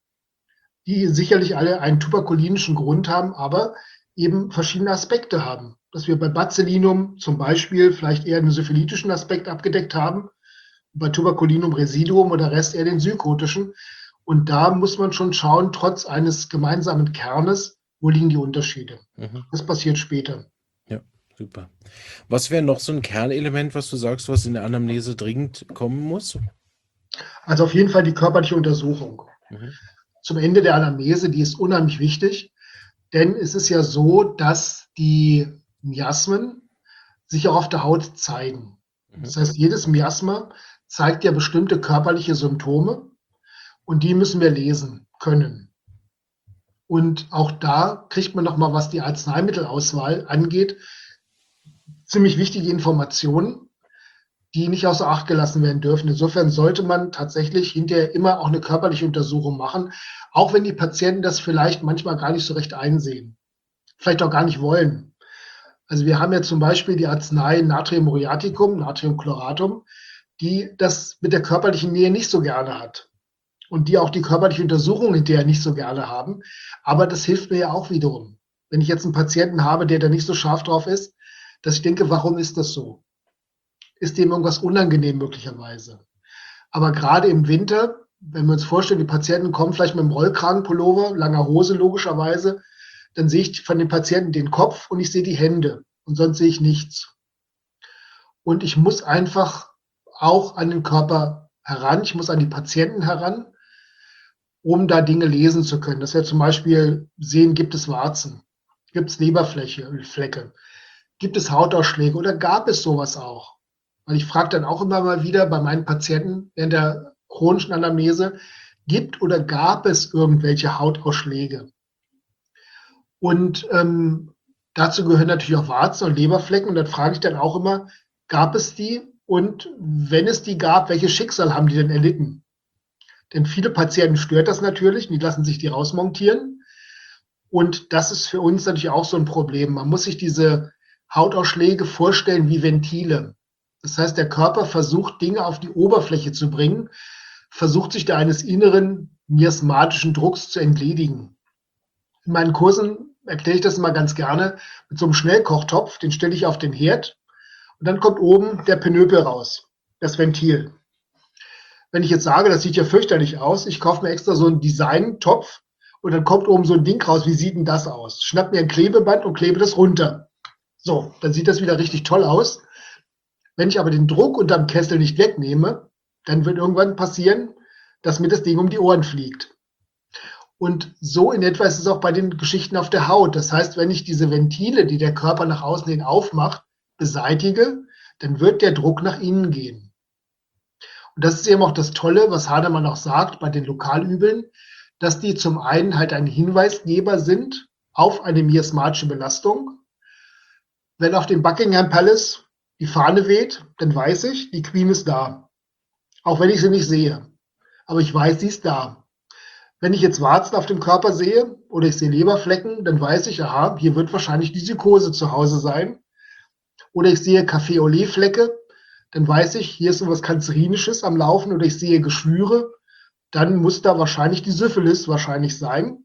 S2: die sicherlich alle einen tuberkulinischen Grund haben, aber eben verschiedene Aspekte haben. Dass wir bei Bacelinum zum Beispiel vielleicht eher einen syphilitischen Aspekt abgedeckt haben, bei Tuberculinum residuum oder Rest eher den psychotischen. Und da muss man schon schauen, trotz eines gemeinsamen Kernes, wo liegen die Unterschiede.
S1: mhm.
S2: Das passiert später.
S1: Ja, super. Was wäre noch so ein Kernelement, was du sagst, was in der Anamnese dringend kommen muss?
S2: Also auf jeden Fall die körperliche Untersuchung.
S1: Mhm,
S2: Zum Ende der Anamnese, die ist unheimlich wichtig, denn es ist ja so, dass die Miasmen sich auch auf der Haut zeigen.
S1: mhm,
S2: Das heißt, jedes Miasma zeigt ja bestimmte körperliche Symptome und die müssen wir lesen können. Und auch da kriegt man nochmal, was die Arzneimittelauswahl angeht, ziemlich wichtige Informationen, die nicht außer Acht gelassen werden dürfen. Insofern sollte man tatsächlich hinterher immer auch eine körperliche Untersuchung machen, auch wenn die Patienten das vielleicht manchmal gar nicht so recht einsehen, vielleicht auch gar nicht wollen. Also wir haben ja zum Beispiel die Arznei Natrium muriaticum, Natriumchloratum, die das mit der körperlichen Nähe nicht so gerne hat und die auch die körperliche Untersuchung hinterher nicht so gerne haben. Aber das hilft mir ja auch wiederum. Wenn ich jetzt einen Patienten habe, der da nicht so scharf drauf ist, dass ich denke, warum ist das so? Ist dem irgendwas unangenehm möglicherweise? Aber gerade im Winter, wenn wir uns vorstellen, die Patienten kommen vielleicht mit einem Rollkragenpullover, langer Hose logischerweise, dann sehe ich von den Patienten den Kopf und ich sehe die Hände und sonst sehe ich nichts. Und ich muss einfach auch an den Körper heran, ich muss an die Patienten heran, um da Dinge lesen zu können. Dass wir zum Beispiel sehen, gibt es Warzen, gibt es Leberflecke, gibt es Hautausschläge oder gab es sowas auch? Weil ich frage dann auch immer mal wieder bei meinen Patienten während der chronischen Anamnese, gibt oder gab es irgendwelche Hautausschläge? Und dazu gehören natürlich auch Warzen und Leberflecken. Und dann frage ich dann auch immer, gab es die? Und wenn es die gab, welches Schicksal haben die denn erlitten? Denn viele Patienten stört das natürlich, die lassen sich die rausmontieren. Und das ist für uns natürlich auch so ein Problem. Man muss sich diese Hautausschläge vorstellen wie Ventile. Das heißt, der Körper versucht, Dinge auf die Oberfläche zu bringen, versucht sich da eines inneren miasmatischen Drucks zu entledigen. In meinen Kursen erkläre ich das immer ganz gerne mit so einem Schnellkochtopf, den stelle ich auf den Herd und dann kommt oben der Penöpel raus, das Ventil. Wenn ich jetzt sage, das sieht ja fürchterlich aus, ich kaufe mir extra so einen Design-Topf und dann kommt oben so ein Ding raus, wie sieht denn das aus? Schnapp mir ein Klebeband und klebe das runter. So, dann sieht das wieder richtig toll aus. Wenn ich aber den Druck unterm Kessel nicht wegnehme, dann wird irgendwann passieren, dass mir das Ding um die Ohren fliegt. Und so in etwa ist es auch bei den Geschichten auf der Haut. Das heißt, wenn ich diese Ventile, die der Körper nach außen hin aufmacht, beseitige, dann wird der Druck nach innen gehen. Und das ist eben auch das Tolle, was Hahnemann auch sagt bei den Lokalübeln, dass die zum einen halt ein Hinweisgeber sind auf eine miasmatische Belastung. Wenn auf dem Buckingham Palace die Fahne weht, dann weiß ich, die Queen ist da. Auch wenn ich sie nicht sehe. Aber ich weiß, sie ist da. Wenn ich jetzt Warzen auf dem Körper sehe oder ich sehe Leberflecken, dann weiß ich, aha, hier wird wahrscheinlich die Sikose zu Hause sein. Oder ich sehe Café-Olé-Flecke, dann weiß ich, hier ist sowas Kanzerinisches am Laufen. Oder ich sehe Geschwüre, dann muss da wahrscheinlich die Syphilis wahrscheinlich sein.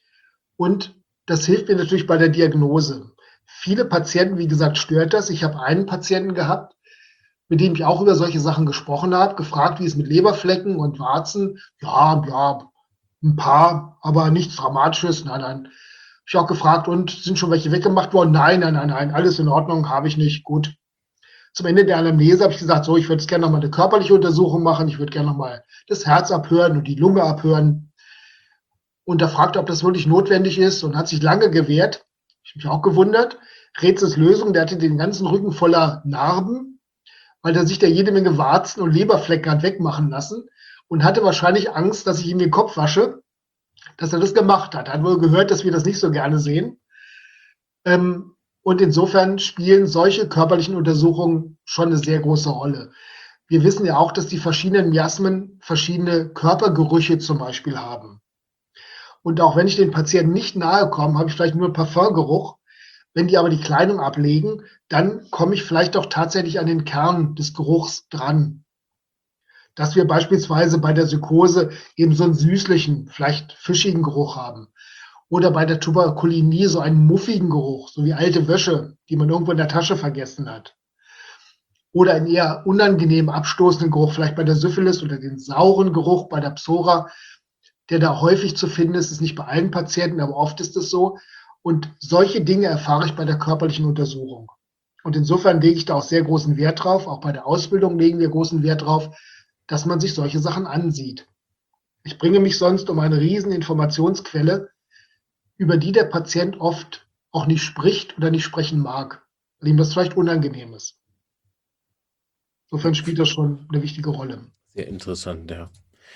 S2: Und das hilft mir natürlich bei der Diagnose. Viele Patienten, wie gesagt, stört das. Ich habe einen Patienten gehabt, mit dem ich auch über solche Sachen gesprochen habe, gefragt, wie es mit Leberflecken und Warzen, ja, ein paar, aber nichts Dramatisches. Nein, nein. Ich auch gefragt, und sind schon welche weggemacht worden? Nein, alles in Ordnung, habe ich nicht. Gut. Zum Ende der Anamnese habe ich gesagt, so, ich würde jetzt gerne nochmal eine körperliche Untersuchung machen. Ich würde gerne nochmal das Herz abhören und die Lunge abhören. Und da fragte, ob das wirklich notwendig ist und hat sich lange gewehrt. Ich habe mich auch gewundert. Rätselslösung, der hatte den ganzen Rücken voller Narben, weil er sich da jede Menge Warzen und Leberflecken hat wegmachen lassen und hatte wahrscheinlich Angst, dass ich ihm den Kopf wasche, dass er das gemacht hat. Er hat wohl gehört, dass wir das nicht so gerne sehen. Und insofern spielen solche körperlichen Untersuchungen schon eine sehr große Rolle. Wir wissen ja auch, dass die verschiedenen Miasmen verschiedene Körpergerüche zum Beispiel haben. Und auch wenn ich den Patienten nicht nahe komme, habe ich vielleicht nur Parfumgeruch. Wenn die aber die Kleidung ablegen, dann komme ich vielleicht auch tatsächlich an den Kern des Geruchs dran. Dass wir beispielsweise bei der Psychose eben so einen süßlichen, vielleicht fischigen Geruch haben. Oder bei der Tuberkulinie so einen muffigen Geruch, so wie alte Wäsche, die man irgendwo in der Tasche vergessen hat. Oder einen eher unangenehm abstoßenden Geruch, vielleicht bei der Syphilis, oder den sauren Geruch bei der Psora, der da häufig zu finden ist. Ist nicht bei allen Patienten, aber oft ist es so. Und solche Dinge erfahre ich bei der körperlichen Untersuchung. Und insofern lege ich da auch sehr großen Wert drauf. Auch bei der Ausbildung legen wir großen Wert drauf, dass man sich solche Sachen ansieht. Ich bringe mich sonst um eine riesen Informationsquelle, über die der Patient oft auch nicht spricht oder nicht sprechen mag, weil ihm das vielleicht unangenehm ist. Insofern spielt das schon eine wichtige Rolle.
S1: Sehr interessant, ja.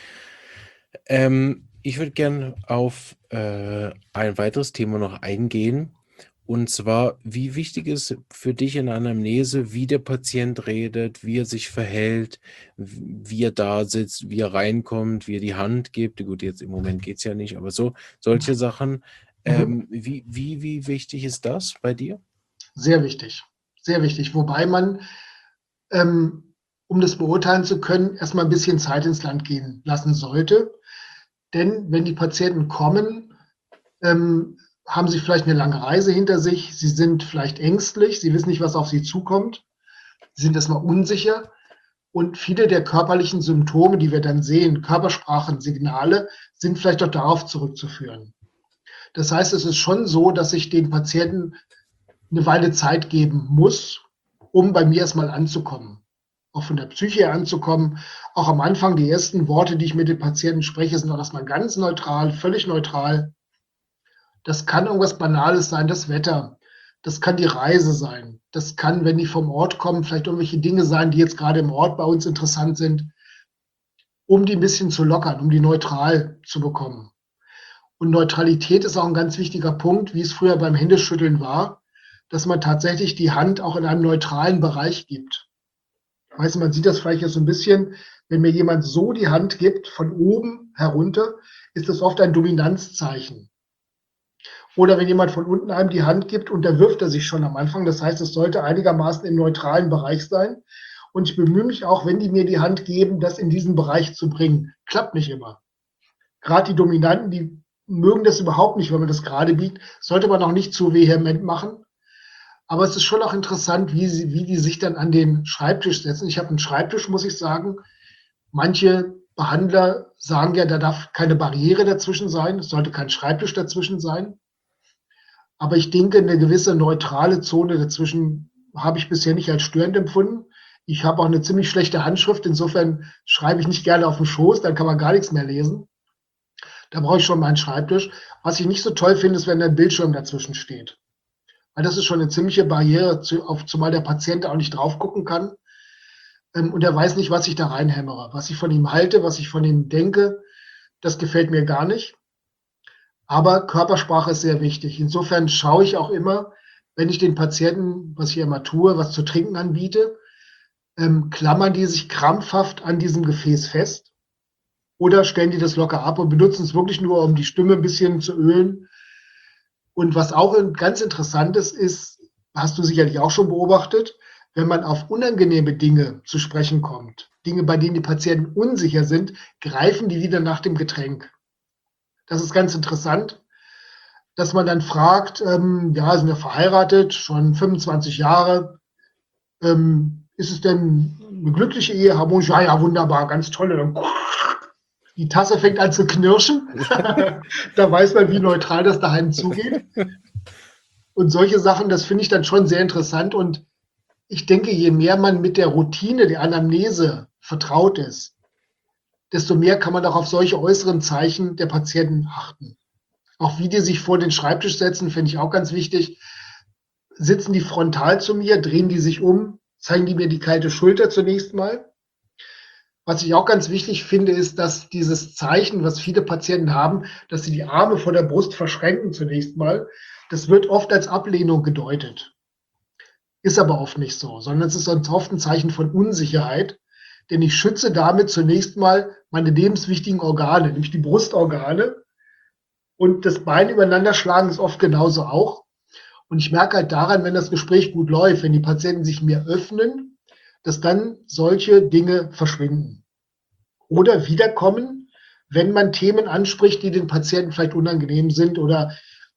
S1: Ich würde gerne auf ein weiteres Thema noch eingehen. Und zwar, wie wichtig ist für dich in der Anamnese, wie der Patient redet, wie er sich verhält, wie er da sitzt, wie er reinkommt, wie er die Hand gibt. Gut, jetzt im Moment geht es ja nicht, aber solche Sachen. Wie wichtig ist das bei dir?
S2: Sehr wichtig, sehr wichtig. Wobei man, um das beurteilen zu können, erstmal ein bisschen Zeit ins Land gehen lassen sollte. Denn wenn die Patienten kommen, haben sie vielleicht eine lange Reise hinter sich, sie sind vielleicht ängstlich, sie wissen nicht, was auf sie zukommt, sie sind erstmal unsicher. Und viele der körperlichen Symptome, die wir dann sehen, Körpersprachensignale, sind vielleicht auch darauf zurückzuführen. Das heißt, es ist schon so, dass ich den Patienten eine Weile Zeit geben muss, um bei mir erstmal anzukommen. Auch von der Psyche her anzukommen. Auch am Anfang, die ersten Worte, die ich mit den Patienten spreche, sind auch erstmal ganz neutral, völlig neutral. Das kann irgendwas Banales sein, das Wetter. Das kann die Reise sein. Das kann, wenn die vom Ort kommen, vielleicht irgendwelche Dinge sein, die jetzt gerade im Ort bei uns interessant sind, um die ein bisschen zu lockern, um die neutral zu bekommen. Und Neutralität ist auch ein ganz wichtiger Punkt, wie es früher beim Händeschütteln war, dass man tatsächlich die Hand auch in einem neutralen Bereich gibt. Weißt du, man sieht das vielleicht jetzt so ein bisschen, wenn mir jemand so die Hand gibt, von oben herunter, ist das oft ein Dominanzzeichen. Oder wenn jemand von unten einem die Hand gibt, unterwirft er sich schon am Anfang. Das heißt, es sollte einigermaßen im neutralen Bereich sein. Und ich bemühe mich auch, wenn die mir die Hand geben, das in diesen Bereich zu bringen. Klappt nicht immer. Gerade die Dominanten, die mögen das überhaupt nicht, wenn man das gerade biegt. Sollte man auch nicht zu vehement machen. Aber es ist schon auch interessant, wie die sich dann an den Schreibtisch setzen. Ich habe einen Schreibtisch, muss ich sagen. Manche Behandler sagen ja, da darf keine Barriere dazwischen sein. Es sollte kein Schreibtisch dazwischen sein. Aber ich denke, eine gewisse neutrale Zone dazwischen habe ich bisher nicht als störend empfunden. Ich habe auch eine ziemlich schlechte Handschrift. Insofern schreibe ich nicht gerne auf dem Schoß, dann kann man gar nichts mehr lesen. Da brauche ich schon meinen Schreibtisch. Was ich nicht so toll finde, ist, wenn ein Bildschirm dazwischen steht. Weil das ist schon eine ziemliche Barriere, zumal der Patient auch nicht drauf gucken kann. Und er weiß nicht, was ich da reinhämmere. Was ich von ihm halte, was ich von ihm denke, das gefällt mir gar nicht. Aber Körpersprache ist sehr wichtig. Insofern schaue ich auch immer, wenn ich den Patienten, was ich immer tue, was zu trinken anbiete, klammern die sich krampfhaft an diesem Gefäß fest oder stellen die das locker ab und benutzen es wirklich nur, um die Stimme ein bisschen zu ölen. Und was auch ganz interessant ist, hast du sicherlich auch schon beobachtet, wenn man auf unangenehme Dinge zu sprechen kommt, Dinge, bei denen die Patienten unsicher sind, greifen die wieder nach dem Getränk. Das ist ganz interessant, dass man dann fragt, ja, sind wir verheiratet, schon 25 Jahre, ist es denn eine glückliche Ehe, harmonisch? Ja, ja, wunderbar, ganz toll. Die Tasse fängt an zu knirschen. Da weiß man, wie neutral das daheim zugeht. Und solche Sachen, das finde ich dann schon sehr interessant. Und ich denke, je mehr man mit der Routine der Anamnese vertraut ist, desto mehr kann man auch auf solche äußeren Zeichen der Patienten achten. Auch wie die sich vor den Schreibtisch setzen, finde ich auch ganz wichtig. Sitzen die frontal zu mir, drehen die sich um, zeigen die mir die kalte Schulter zunächst mal. Was ich auch ganz wichtig finde, ist, dass dieses Zeichen, was viele Patienten haben, dass sie die Arme vor der Brust verschränken zunächst mal, das wird oft als Ablehnung gedeutet. Ist aber oft nicht so, sondern es ist oft ein Zeichen von Unsicherheit, denn ich schütze damit zunächst mal meine lebenswichtigen Organe, nämlich die Brustorgane. Und das Bein übereinander schlagen ist oft genauso auch. Und ich merke halt daran, wenn das Gespräch gut läuft, wenn die Patienten sich mir öffnen, dass dann solche Dinge verschwinden. Oder wiederkommen, wenn man Themen anspricht, die den Patienten vielleicht unangenehm sind oder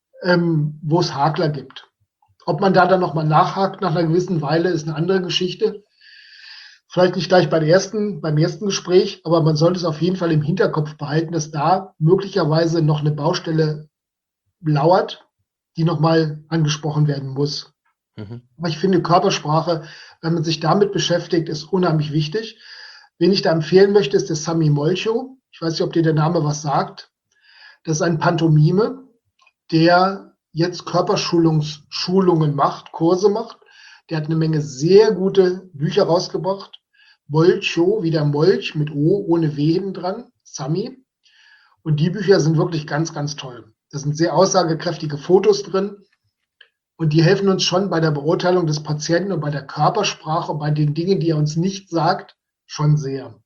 S2: wo es Hakler gibt. Ob man da dann nochmal nachhakt nach einer gewissen Weile, ist eine andere Geschichte. Vielleicht nicht gleich beim ersten Gespräch, aber man sollte es auf jeden Fall im Hinterkopf behalten, dass da möglicherweise noch eine Baustelle lauert, die nochmal angesprochen werden muss. Aber ich finde, Körpersprache, wenn man sich damit beschäftigt, ist unheimlich wichtig. Wen ich da empfehlen möchte, ist der Sami Molcho. Ich weiß nicht, ob dir der Name was sagt. Das ist ein Pantomime, der jetzt Körperschulungen macht, Kurse macht. Der hat eine Menge sehr gute Bücher rausgebracht. Molcho, wie der Molch mit O, ohne W hinten dran, Sami. Und die Bücher sind wirklich ganz, ganz toll. Da sind sehr aussagekräftige Fotos drin. Und die helfen uns schon bei der Beurteilung des Patienten und bei der Körpersprache und bei den Dingen, die er uns nicht sagt, schon sehr.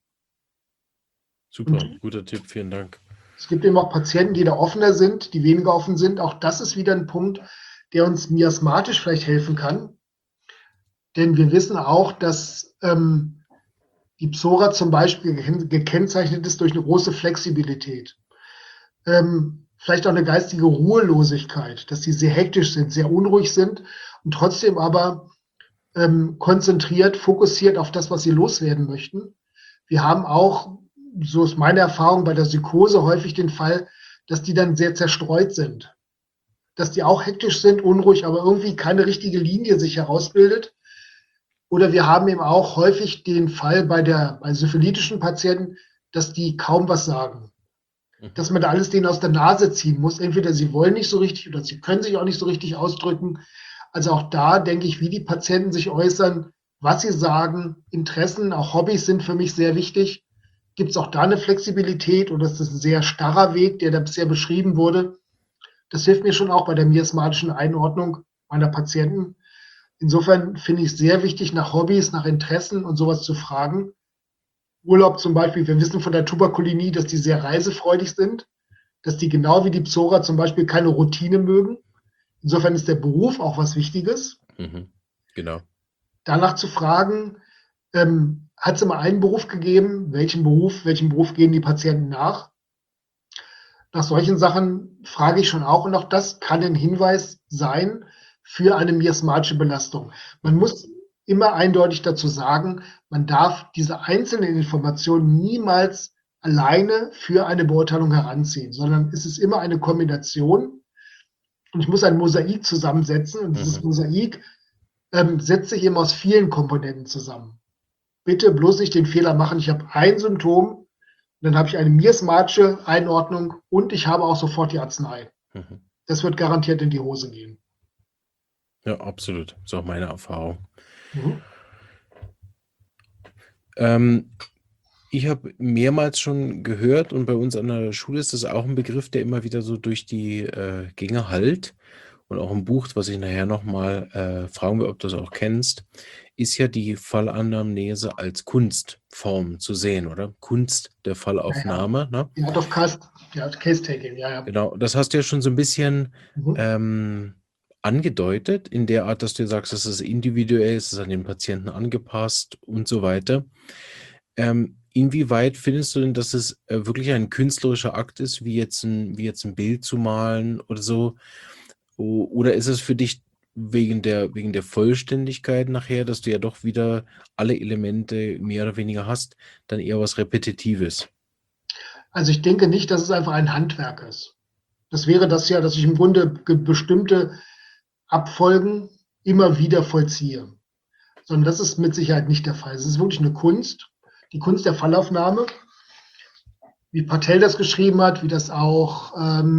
S1: Super, guter Tipp, vielen Dank.
S2: Es gibt eben auch Patienten, die da offener sind, die weniger offen sind. Auch das ist wieder ein Punkt, der uns miasmatisch vielleicht helfen kann. Denn wir wissen auch, dass die Psora zum Beispiel gekennzeichnet ist durch eine große Flexibilität. Vielleicht auch eine geistige Ruhelosigkeit, dass sie sehr hektisch sind, sehr unruhig sind und trotzdem aber konzentriert, fokussiert auf das, was sie loswerden möchten. Wir haben auch, so ist meine Erfahrung bei der Psychose, häufig den Fall, dass die dann sehr zerstreut sind. Dass die auch hektisch sind, unruhig, aber irgendwie keine richtige Linie sich herausbildet. Oder wir haben eben auch häufig den Fall bei syphilitischen Patienten, dass die kaum was sagen. Dass man da alles denen aus der Nase ziehen muss. Entweder sie wollen nicht so richtig oder sie können sich auch nicht so richtig ausdrücken. Also auch da denke ich, wie die Patienten sich äußern, was sie sagen, Interessen, auch Hobbys sind für mich sehr wichtig. Gibt es auch da eine Flexibilität oder ist das ein sehr starrer Weg, der da bisher beschrieben wurde? Das hilft mir schon auch bei der miasmatischen Einordnung meiner Patienten. Insofern finde ich es sehr wichtig, nach Hobbys, nach Interessen und sowas zu fragen. Urlaub zum Beispiel, wir wissen von der Tuberkulinie, dass die sehr reisefreudig sind, dass die genau wie die Psora zum Beispiel keine Routine mögen. Insofern ist der Beruf auch was Wichtiges.
S1: Genau.
S2: Danach zu fragen, hat es immer einen Beruf gegeben? Welchen Beruf gehen die Patienten nach? Nach solchen Sachen frage ich schon auch, und auch das kann ein Hinweis sein für eine miasmatische Belastung. Man muss immer eindeutig dazu sagen, man darf diese einzelnen Informationen niemals alleine für eine Beurteilung heranziehen, sondern es ist immer eine Kombination und ich muss ein Mosaik zusammensetzen und dieses Mosaik setzt sich eben aus vielen Komponenten zusammen. Bitte bloß nicht den Fehler machen, ich habe ein Symptom, dann habe ich eine miasmatische Einordnung und ich habe auch sofort die Arznei. Das wird garantiert in die Hose gehen.
S1: Ja, absolut. Das ist auch meine Erfahrung.
S2: Mhm.
S1: Ich habe mehrmals schon gehört und bei uns an der Schule ist das auch ein Begriff, der immer wieder so durch die Gänge hallt und auch ein Buch, was ich nachher nochmal fragen will, ob du das auch kennst, ist ja die Fallanamnese als Kunstform zu sehen, oder? Kunst der Fallaufnahme, ne?
S2: Die Art of Case-Taking, ja.
S1: Genau, das hast du ja schon so ein bisschen
S2: Mhm.
S1: angedeutet, in der Art, dass du sagst, es ist individuell, es ist an den Patienten angepasst und so weiter. Inwieweit findest du denn, dass es wirklich ein künstlerischer Akt ist, wie jetzt ein Bild zu malen oder so? Oder ist es für dich wegen der Vollständigkeit nachher, dass du ja doch wieder alle Elemente mehr oder weniger hast, dann eher was Repetitives?
S2: Also ich denke nicht, dass es einfach ein Handwerk ist. Das wäre das ja, dass ich im Grunde bestimmte Abfolgen immer wieder vollziehe. Sondern das ist mit Sicherheit nicht der Fall. Es ist wirklich eine Kunst, die Kunst der Fallaufnahme, wie Patel das geschrieben hat, wie das auch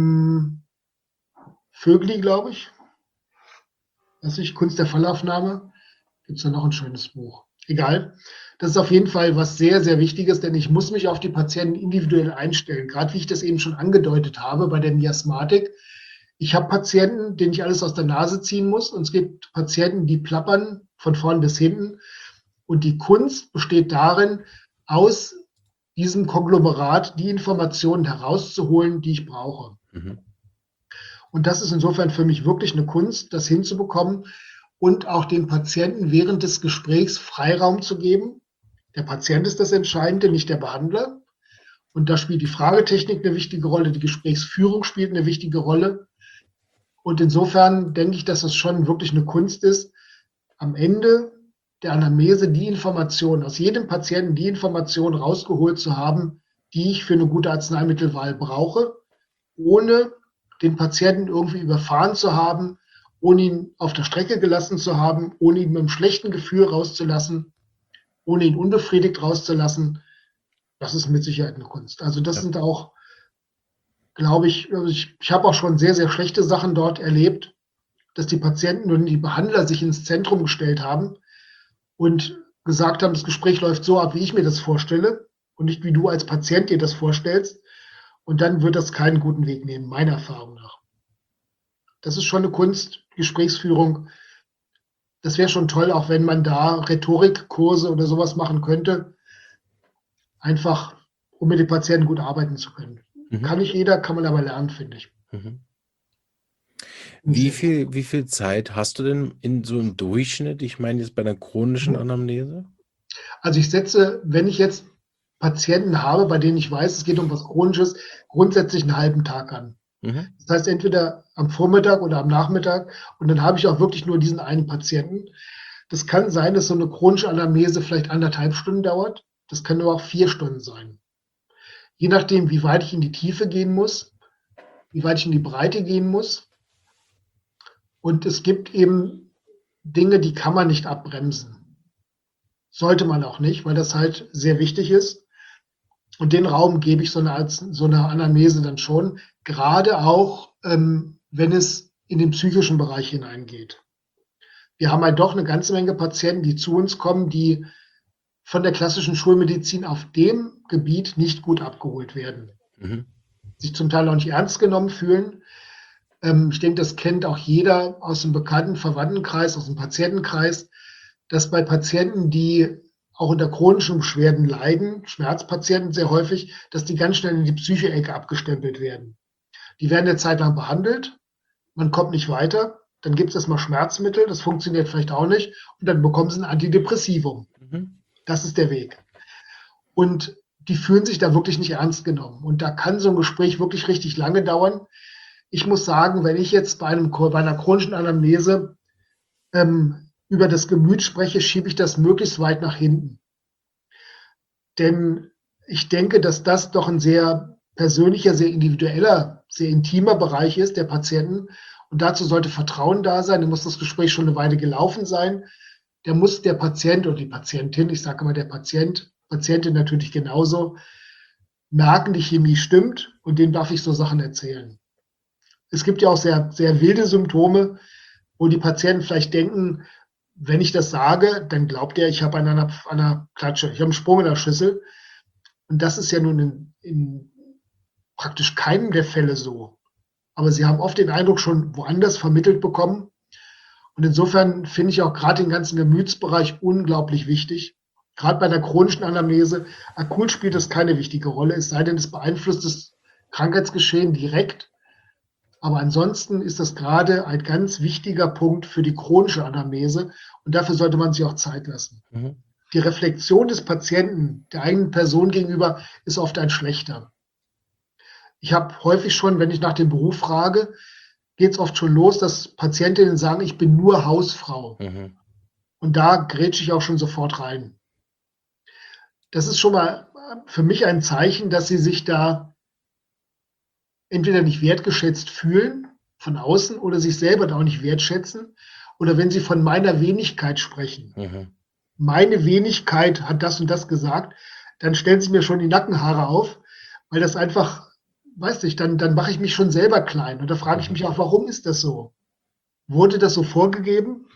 S2: Vögli, glaube ich. Das ist Kunst der Fallaufnahme. Gibt es da noch ein schönes Buch? Egal. Das ist auf jeden Fall was sehr, sehr Wichtiges, denn ich muss mich auf die Patienten individuell einstellen. Gerade wie ich das eben schon angedeutet habe bei der Miasmatik. Ich habe Patienten, denen ich alles aus der Nase ziehen muss, und es gibt Patienten, die plappern von vorn bis hinten. Und die Kunst besteht darin, aus diesem Konglomerat die Informationen herauszuholen, die ich brauche. Und das ist insofern für mich wirklich eine Kunst, das hinzubekommen und auch den Patienten während des Gesprächs Freiraum zu geben. Der Patient ist das Entscheidende, nicht der Behandler. Und da spielt die Fragetechnik eine wichtige Rolle, die Gesprächsführung spielt eine wichtige Rolle. Und insofern denke ich, dass es schon wirklich eine Kunst ist, am Ende der Anamnese die Informationen aus jedem Patienten, die Informationen rausgeholt zu haben, die ich für eine gute Arzneimittelwahl brauche, ohne den Patienten irgendwie überfahren zu haben, ohne ihn auf der Strecke gelassen zu haben, ohne ihn mit einem schlechten Gefühl rauszulassen, ohne ihn unbefriedigt rauszulassen. Das ist mit Sicherheit eine Kunst. Also das sind auch, glaube ich, ich habe auch schon sehr, sehr schlechte Sachen dort erlebt, dass die Patienten und die Behandler sich ins Zentrum gestellt haben und gesagt haben, das Gespräch läuft so ab, wie ich mir das vorstelle und nicht wie du als Patient dir das vorstellst. Und dann wird das keinen guten Weg nehmen, meiner Erfahrung nach. Das ist schon eine Kunst, Gesprächsführung. Das wäre schon toll, auch wenn man da Rhetorikkurse oder sowas machen könnte. Einfach, um mit den Patienten gut arbeiten zu können. Kann nicht jeder, kann man aber lernen, finde ich.
S1: Wie viel Zeit hast du denn in so einem Durchschnitt? Ich meine jetzt bei einer chronischen Anamnese?
S2: Also ich setze, wenn ich jetzt Patienten habe, bei denen ich weiß, es geht um was Chronisches, grundsätzlich einen halben Tag an. Das heißt, entweder am Vormittag oder am Nachmittag. Und dann habe ich auch wirklich nur diesen einen Patienten. Das kann sein, dass so eine chronische Anamnese vielleicht 1,5 Stunden dauert. Das können aber auch 4 Stunden sein. Je nachdem, wie weit ich in die Tiefe gehen muss, wie weit ich in die Breite gehen muss. Und es gibt eben Dinge, die kann man nicht abbremsen. Sollte man auch nicht, weil das halt sehr wichtig ist. Und den Raum gebe ich so eine Anamnese dann schon, gerade auch, wenn es in den psychischen Bereich hineingeht. Wir haben halt doch eine ganze Menge Patienten, die zu uns kommen, die von der klassischen Schulmedizin auf dem Gebiet nicht gut abgeholt werden.
S1: Mhm.
S2: Sich zum Teil auch nicht ernst genommen fühlen. Ich denke, das kennt auch jeder aus dem bekannten Verwandtenkreis, aus dem Patientenkreis, dass bei Patienten, die auch unter chronischen Beschwerden leiden, Schmerzpatienten sehr häufig, dass die ganz schnell in die Psyche-Ecke abgestempelt werden. Die werden eine Zeit lang behandelt, man kommt nicht weiter, dann gibt es erstmal Schmerzmittel, das funktioniert vielleicht auch nicht, und dann bekommen sie ein Antidepressivum.
S1: Mhm.
S2: Das ist der Weg. Und die fühlen sich da wirklich nicht ernst genommen. Und da kann so ein Gespräch wirklich richtig lange dauern. Ich muss sagen, wenn ich jetzt bei einer chronischen Anamnese über das Gemüt spreche, schiebe ich das möglichst weit nach hinten. Denn ich denke, dass das doch ein sehr persönlicher, sehr individueller, sehr intimer Bereich ist der Patienten. Und dazu sollte Vertrauen da sein. Da muss das Gespräch schon eine Weile gelaufen sein. Da muss der Patient oder die Patientin, ich sage immer der Patientin natürlich genauso, merken, die Chemie stimmt, und denen darf ich so Sachen erzählen. Es gibt ja auch sehr, sehr wilde Symptome, wo die Patienten vielleicht denken, wenn ich das sage, dann glaubt er, ich habe an einer Klatsche, ich habe einen Sprung in der Schüssel. Und das ist ja nun in praktisch keinem der Fälle so. Aber sie haben oft den Eindruck schon woanders vermittelt bekommen. Und insofern finde ich auch gerade den ganzen Gemütsbereich unglaublich wichtig. Gerade bei der chronischen Anamnese. Akut spielt das keine wichtige Rolle, es sei denn, es beeinflusst das Krankheitsgeschehen direkt. Aber ansonsten ist das gerade ein ganz wichtiger Punkt für die chronische Anamnese. Und dafür sollte man sich auch Zeit lassen.
S1: Mhm.
S2: Die Reflexion des Patienten, der eigenen Person gegenüber, ist oft ein schlechter. Ich habe häufig schon, wenn ich nach dem Beruf frage, geht es oft schon los, dass Patientinnen sagen, ich bin nur Hausfrau.
S1: Mhm.
S2: Und da grätsche ich auch schon sofort rein. Das ist schon mal für mich ein Zeichen, dass sie sich da entweder nicht wertgeschätzt fühlen von außen oder sich selber da auch nicht wertschätzen. Oder wenn sie von meiner Wenigkeit sprechen.
S1: Mhm.
S2: Meine Wenigkeit hat das und das gesagt, dann stellen sich mir schon die Nackenhaare auf, weil das einfach, weiß nicht, dann mache ich mich schon selber klein. Und da frage ich mich auch, warum ist das so? Wurde das so vorgegeben?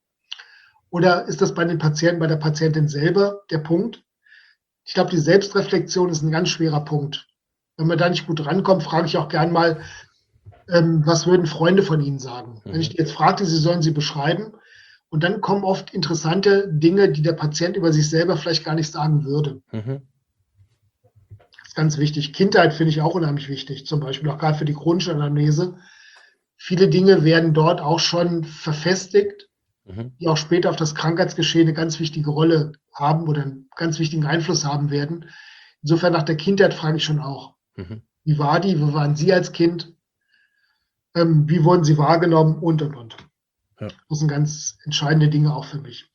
S2: Oder ist das bei den Patienten, bei der Patientin selber der Punkt? Ich glaube, die Selbstreflexion ist ein ganz schwerer Punkt. Wenn man da nicht gut rankommt, frage ich auch gern mal, was würden Freunde von Ihnen sagen? Wenn ich die jetzt fragte, sie sollen sie beschreiben, und dann kommen oft interessante Dinge, die der Patient über sich selber vielleicht gar nicht sagen würde.
S1: Mhm.
S2: Das ist ganz wichtig. Kindheit finde ich auch unheimlich wichtig, zum Beispiel auch gerade für die chronische Anamnese. Viele Dinge werden dort auch schon verfestigt,
S1: Mhm.
S2: die auch später auf das Krankheitsgeschehen eine ganz wichtige Rolle haben oder einen ganz wichtigen Einfluss haben werden. Insofern nach der Kindheit frage ich schon auch,
S1: Mhm.
S2: wie war die, wie waren Sie als Kind, wie wurden Sie wahrgenommen und.
S1: Ja.
S2: Das sind ganz entscheidende Dinge auch für mich.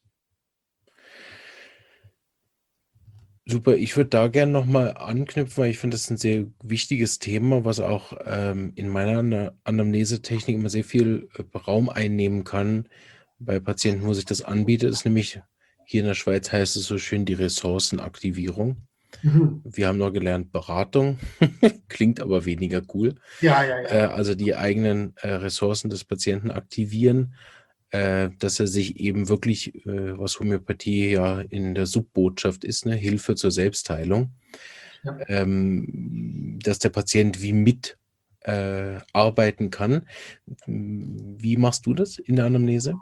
S1: Super, ich würde da gerne nochmal anknüpfen, weil ich finde, das ist ein sehr wichtiges Thema, was auch in meiner Anamnesetechnik immer sehr viel Raum einnehmen kann bei Patienten, wo sich das anbietet, ist nämlich, hier in der Schweiz heißt es so schön, die Ressourcenaktivierung.
S2: Mhm.
S1: Wir haben noch gelernt Beratung, klingt aber weniger cool.
S2: Ja, ja, ja.
S1: Also die eigenen Ressourcen des Patienten aktivieren, dass er sich eben wirklich, was Homöopathie ja in der Subbotschaft ist, ne, Hilfe zur Selbstheilung,
S2: Ja.
S1: dass der Patient wie mit arbeiten kann. Wie machst du das in der Anamnese?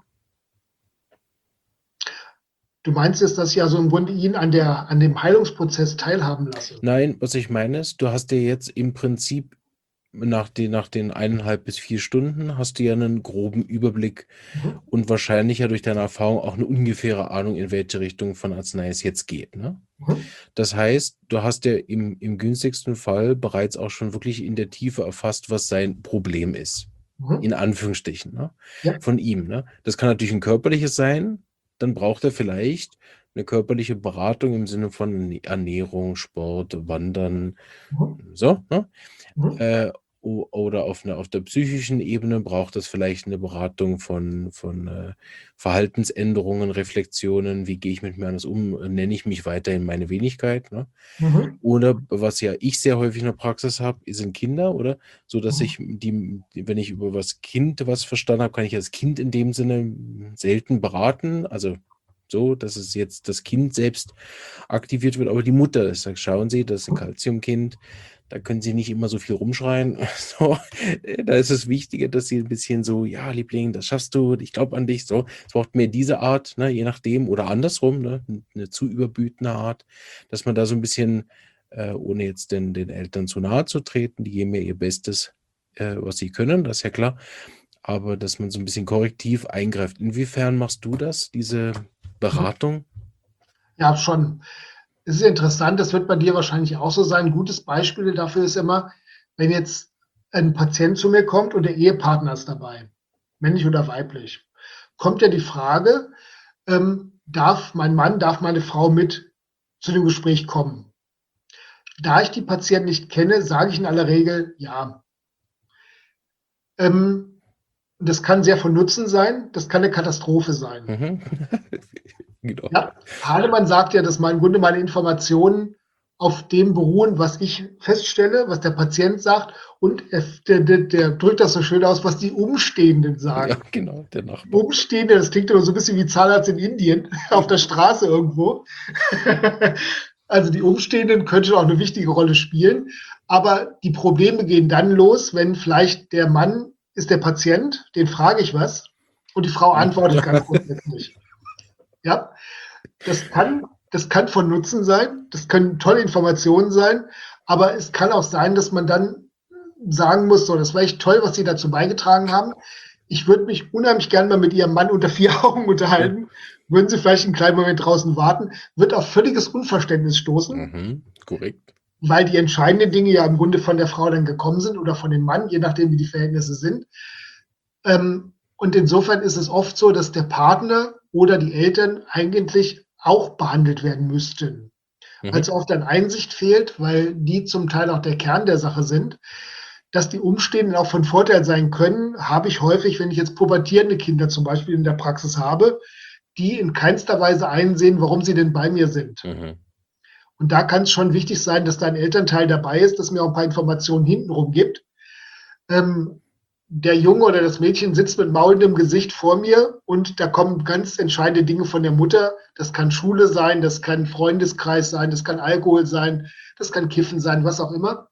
S2: Du meinst jetzt, dass ich also im Grunde ihn an dem Heilungsprozess teilhaben lasse?
S1: Nein, was ich meine ist, du hast dir jetzt im Prinzip nach den 1,5 bis 4 Stunden hast du ja einen groben Überblick
S2: Mhm.
S1: und wahrscheinlich ja durch deine Erfahrung auch eine ungefähre Ahnung, in welche Richtung von Arznei es jetzt geht, ne?
S2: Mhm.
S1: Das heißt, du hast ja im günstigsten Fall bereits auch schon wirklich in der Tiefe erfasst, was sein Problem ist.
S2: Mhm.
S1: In Anführungsstrichen, ne?
S2: Ja.
S1: Von ihm, ne? Das kann natürlich ein körperliches sein, dann braucht er vielleicht eine körperliche Beratung im Sinne von Ernährung, Sport, Wandern,
S2: Mhm.
S1: so, ne?
S2: Mhm.
S1: Oder auf der psychischen Ebene braucht es vielleicht eine Beratung von Verhaltensänderungen, Reflexionen. Wie gehe ich mit mir anders um? Nenne ich mich weiterhin meine Wenigkeit, ne?
S2: Mhm.
S1: Oder was ja ich sehr häufig in der Praxis habe, sind Kinder, oder? So dass
S2: Mhm.
S1: ich wenn ich über das Kind was verstanden habe, kann ich das Kind in dem Sinne selten beraten. Also so, dass es jetzt das Kind selbst aktiviert wird, aber die Mutter. Ich sage, schauen Sie, das ist ein Calciumkind, da können Sie nicht immer so viel rumschreien. So, da ist es wichtiger, dass Sie ein bisschen so, ja, Liebling, das schaffst du, ich glaube an dich. So, es braucht mehr diese Art, ne, je nachdem, oder andersrum, ne, eine zu überbütende Art, dass man da so ein bisschen, ohne jetzt den Eltern zu nahe zu treten, die geben ja ihr Bestes, was sie können, das ist ja klar, aber dass man so ein bisschen korrektiv eingreift. Inwiefern machst du das, diese
S2: Mhm.
S1: Beratung?
S2: Ja, schon. Es ist interessant, das wird bei dir wahrscheinlich auch so sein. Ein gutes Beispiel dafür ist immer, wenn jetzt ein Patient zu mir kommt und der Ehepartner ist dabei, männlich oder weiblich, kommt ja die Frage, darf mein Mann, darf meine Frau mit zu dem Gespräch kommen? Da ich die Patienten nicht kenne, sage ich in aller Regel ja. Das kann sehr von Nutzen sein, das kann eine Katastrophe sein.
S1: Mhm. Genau.
S2: Ja, Hahnemann sagt ja, dass im Grunde meine Informationen auf dem beruhen, was ich feststelle, was der Patient sagt und der drückt das so schön aus, was die Umstehenden
S1: Ja,
S2: sagen.
S1: genau, der Nachbar.
S2: Umstehende, das klingt immer so ein bisschen wie Zahnarzt in Indien auf der Straße irgendwo. Also die Umstehenden könnten auch eine wichtige Rolle spielen, aber die Probleme gehen dann los, wenn vielleicht der Mann ist der Patient, den frage ich was und die Frau antwortet ganz grundsätzlich. Ja, das kann von Nutzen sein, das können tolle Informationen sein, aber es kann auch sein, dass man dann sagen muss, so, das war echt toll, was Sie dazu beigetragen haben. Ich würde mich unheimlich gerne mal mit Ihrem Mann unter vier Augen
S1: Ja.
S2: unterhalten. Würden Sie vielleicht einen kleinen Moment draußen warten? Wird auf völliges Unverständnis stoßen,
S1: Mhm, korrekt.
S2: weil die entscheidenden Dinge ja im Grunde von der Frau dann gekommen sind oder von dem Mann, je nachdem, wie die Verhältnisse sind. Und insofern ist es oft so, dass der Partner oder die Eltern eigentlich auch behandelt werden müssten. Weil
S1: Mhm.
S2: es oft an Einsicht fehlt, weil die zum Teil auch der Kern der Sache sind. Dass die Umstehenden auch von Vorteil sein können, habe ich häufig, wenn ich jetzt pubertierende Kinder zum Beispiel in der Praxis habe, die in keinster Weise einsehen, warum sie denn bei mir sind.
S1: Mhm.
S2: Und da kann es schon wichtig sein, dass da ein Elternteil dabei ist, das mir auch ein paar Informationen hintenrum gibt. Ähm, Der Junge oder das Mädchen sitzt mit maulendem Gesicht vor mir und da kommen ganz entscheidende Dinge von der Mutter. Das kann Schule sein, das kann Freundeskreis sein, das kann Alkohol sein, das kann Kiffen sein, was auch immer.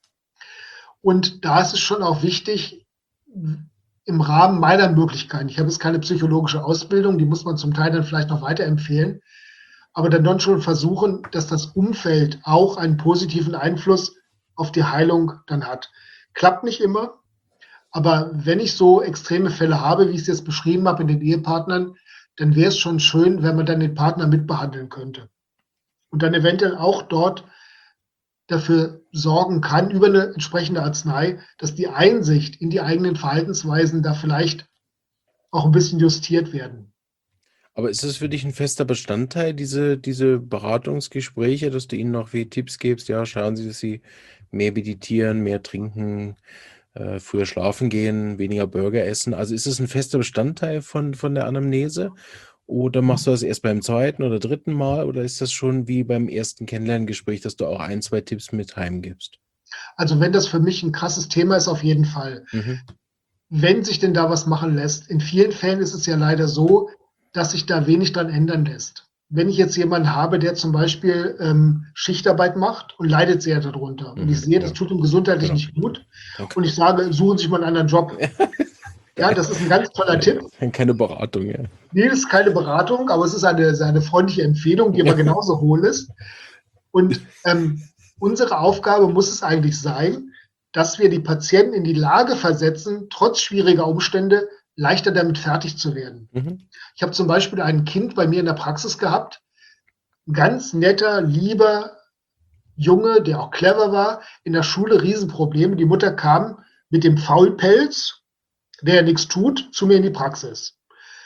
S2: Und da ist es schon auch wichtig, im Rahmen meiner Möglichkeiten, ich habe jetzt keine psychologische Ausbildung, die muss man zum Teil dann vielleicht noch weiterempfehlen, aber dann schon versuchen, dass das Umfeld auch einen positiven Einfluss auf die Heilung dann hat. Klappt nicht immer, aber wenn ich so extreme Fälle habe, wie ich es jetzt beschrieben habe in den Ehepartnern, dann wäre es schon schön, wenn man dann den Partner mitbehandeln könnte. Und dann eventuell auch dort dafür sorgen kann, über eine entsprechende Arznei, dass die Einsicht in die eigenen Verhaltensweisen da vielleicht auch ein bisschen justiert werden.
S1: Aber ist das für dich ein fester Bestandteil, diese Beratungsgespräche, dass du ihnen noch wie Tipps gibst? Ja, schauen Sie, dass Sie mehr meditieren, mehr trinken, früher schlafen gehen, weniger Burger essen. Also ist es ein fester Bestandteil von der Anamnese? Oder machst du das erst beim zweiten oder dritten Mal? Oder ist das schon wie beim ersten Kennenlerngespräch, dass du auch ein, zwei Tipps mit heimgibst?
S2: Also wenn das für mich ein krasses Thema ist, auf jeden Fall.
S1: Mhm.
S2: Wenn sich denn da was machen lässt. In vielen Fällen ist es ja leider so, dass sich da wenig dran ändern lässt. Wenn ich jetzt jemanden habe, der zum Beispiel Schichtarbeit macht und leidet sehr darunter und ich
S1: Mhm.
S2: sehe, das
S1: Ja,
S2: tut ihm gesundheitlich
S1: genau.
S2: nicht gut
S1: Danke.
S2: und ich sage, suchen Sie sich mal einen anderen Job. Ja, das ist ein ganz toller Tipp.
S1: Keine Beratung, ja.
S2: Nee, das ist keine Beratung, aber es ist eine freundliche Empfehlung, die aber genauso hohl ist. Und unsere Aufgabe muss es eigentlich sein, dass wir die Patienten in die Lage versetzen, trotz schwieriger Umstände leichter damit fertig zu werden.
S1: Mhm.
S2: Ich habe zum Beispiel ein Kind bei mir in der Praxis gehabt, ein ganz netter, lieber Junge, der auch clever war, in der Schule Riesenprobleme. Die Mutter kam mit dem Faulpelz, der ja nichts tut, zu mir in die Praxis.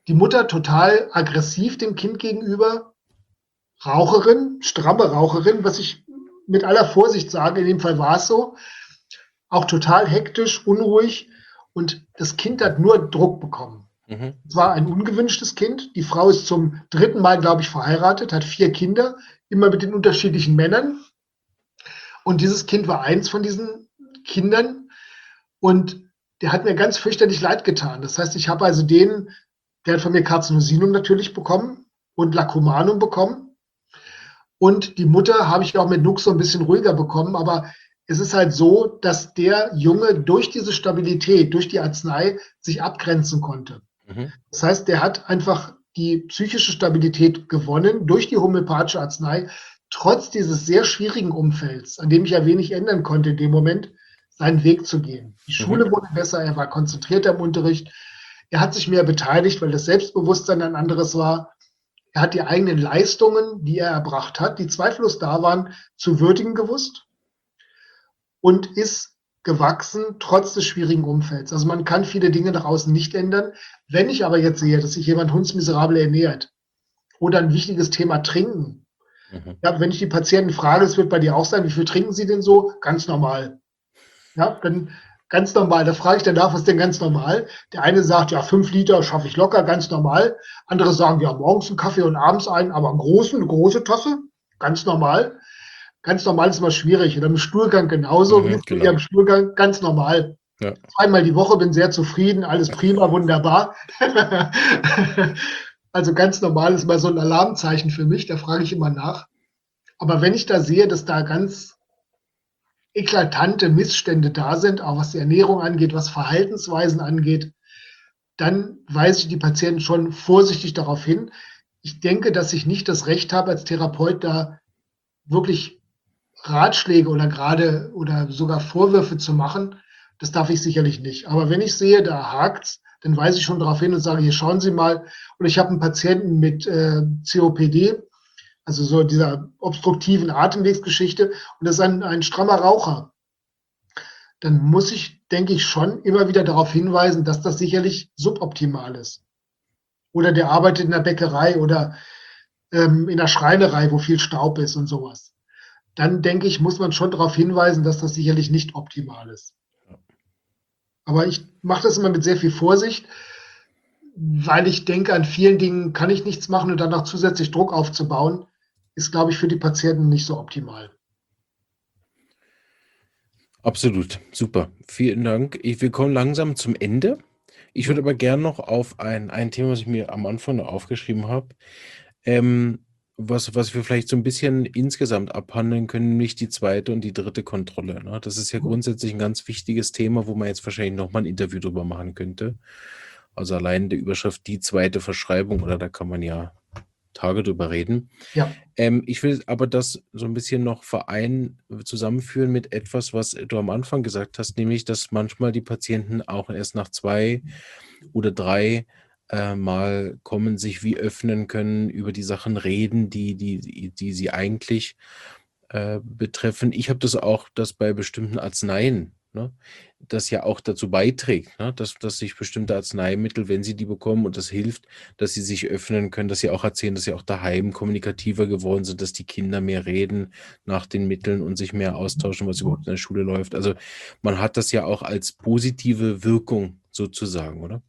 S2: Die Mutter total aggressiv dem Kind gegenüber, Raucherin, stramme Raucherin, was ich mit aller Vorsicht sage, in dem Fall war es so, auch total hektisch, unruhig und das Kind hat nur Druck bekommen. Es war ein ungewünschtes Kind. Die Frau ist zum 3. Mal, glaube ich, verheiratet, hat 4 Kinder, immer mit den unterschiedlichen Männern. Und dieses Kind war eins von diesen Kindern und der hat mir ganz fürchterlich leid getan. Das heißt, ich habe also der hat von mir Carcinosinum natürlich bekommen und Lacumanum bekommen. Und die Mutter habe ich auch mit Nux so ein bisschen ruhiger bekommen. Aber es ist halt so, dass der Junge durch diese Stabilität, durch die Arznei sich abgrenzen konnte. Das heißt, der hat einfach die psychische Stabilität gewonnen durch die homöopathische Arznei, trotz dieses sehr schwierigen Umfelds, an dem ich ja wenig ändern konnte in dem Moment, seinen Weg zu gehen. Die Schule wurde besser, er war konzentrierter im Unterricht, er hat sich mehr beteiligt, weil das Selbstbewusstsein ein anderes war. Er hat die eigenen Leistungen, die er erbracht hat, die zweifellos da waren, zu würdigen gewusst und ist gewachsen, trotz des schwierigen Umfelds. Also man kann viele Dinge nach außen nicht ändern. Wenn ich aber jetzt sehe, dass sich jemand hundsmiserabel ernährt oder ein wichtiges Thema Trinken, ja, wenn ich die Patienten frage, es wird bei dir auch sein, wie viel trinken sie denn so? Ganz normal. Ja, dann ganz normal. Da frage ich danach, was ist denn ganz normal? Der eine sagt, ja, 5 Liter schaffe ich locker, ganz normal. Andere sagen, ja, morgens einen Kaffee und abends einen, aber eine große Tasse, ganz normal. Ganz normal ist immer schwierig. Oder im Stuhlgang genauso. Wie ist
S1: Genau.
S2: im Stuhlgang? Ganz normal.
S1: Ja.
S2: 2-mal die Woche, bin sehr zufrieden, alles prima, wunderbar. Also ganz normal ist mal so ein Alarmzeichen für mich, da frage ich immer nach. Aber wenn ich da sehe, dass da ganz eklatante Missstände da sind, auch was die Ernährung angeht, was Verhaltensweisen angeht, dann weise ich die Patienten schon vorsichtig darauf hin. Ich denke, dass ich nicht das Recht habe, als Therapeut da wirklich Ratschläge oder sogar Vorwürfe zu machen. Das darf ich sicherlich nicht. Aber wenn ich sehe, da hakt's, dann weise ich schon darauf hin und sage, hier schauen Sie mal. Und ich habe einen Patienten mit COPD, also so dieser obstruktiven Atemwegsgeschichte, und das ist ein strammer Raucher. Dann muss ich, denke ich, schon immer wieder darauf hinweisen, dass das sicherlich suboptimal ist. Oder der arbeitet in der Bäckerei oder in der Schreinerei, wo viel Staub ist und sowas. Dann denke ich, muss man schon darauf hinweisen, dass das sicherlich nicht optimal ist. Aber ich mache das immer mit sehr viel Vorsicht, weil ich denke, an vielen Dingen kann ich nichts machen und dann noch zusätzlich Druck aufzubauen, ist, glaube ich, für die Patienten nicht so optimal.
S1: Absolut, super. Vielen Dank. Wir kommen langsam zum Ende. Ich würde aber gerne noch auf ein Thema, was ich mir am Anfang noch aufgeschrieben habe, was wir vielleicht so ein bisschen insgesamt abhandeln können, nämlich die 2. und die 3. Kontrolle, ne? Das ist ja grundsätzlich ein ganz wichtiges Thema, wo man jetzt wahrscheinlich noch mal ein Interview drüber machen könnte. Also allein der Überschrift „Die 2. Verschreibung“, oder da kann man ja Tage drüber reden.
S2: Ja.
S1: Ich will aber das so ein bisschen noch zusammenführen mit etwas, was du am Anfang gesagt hast, nämlich, dass manchmal die Patienten auch erst nach 2 oder 3 Mal kommen, sich wie öffnen können, über die Sachen reden, die sie eigentlich betreffen. Ich habe das auch, dass bei bestimmten Arzneien, ne, das ja auch dazu beiträgt, ne, dass sich bestimmte Arzneimittel, wenn sie die bekommen und das hilft, dass sie sich öffnen können, dass sie auch erzählen, dass sie auch daheim kommunikativer geworden sind, dass die Kinder mehr reden nach den Mitteln und sich mehr austauschen, was überhaupt in der Schule läuft. Also man hat das ja auch als positive Wirkung sozusagen, oder?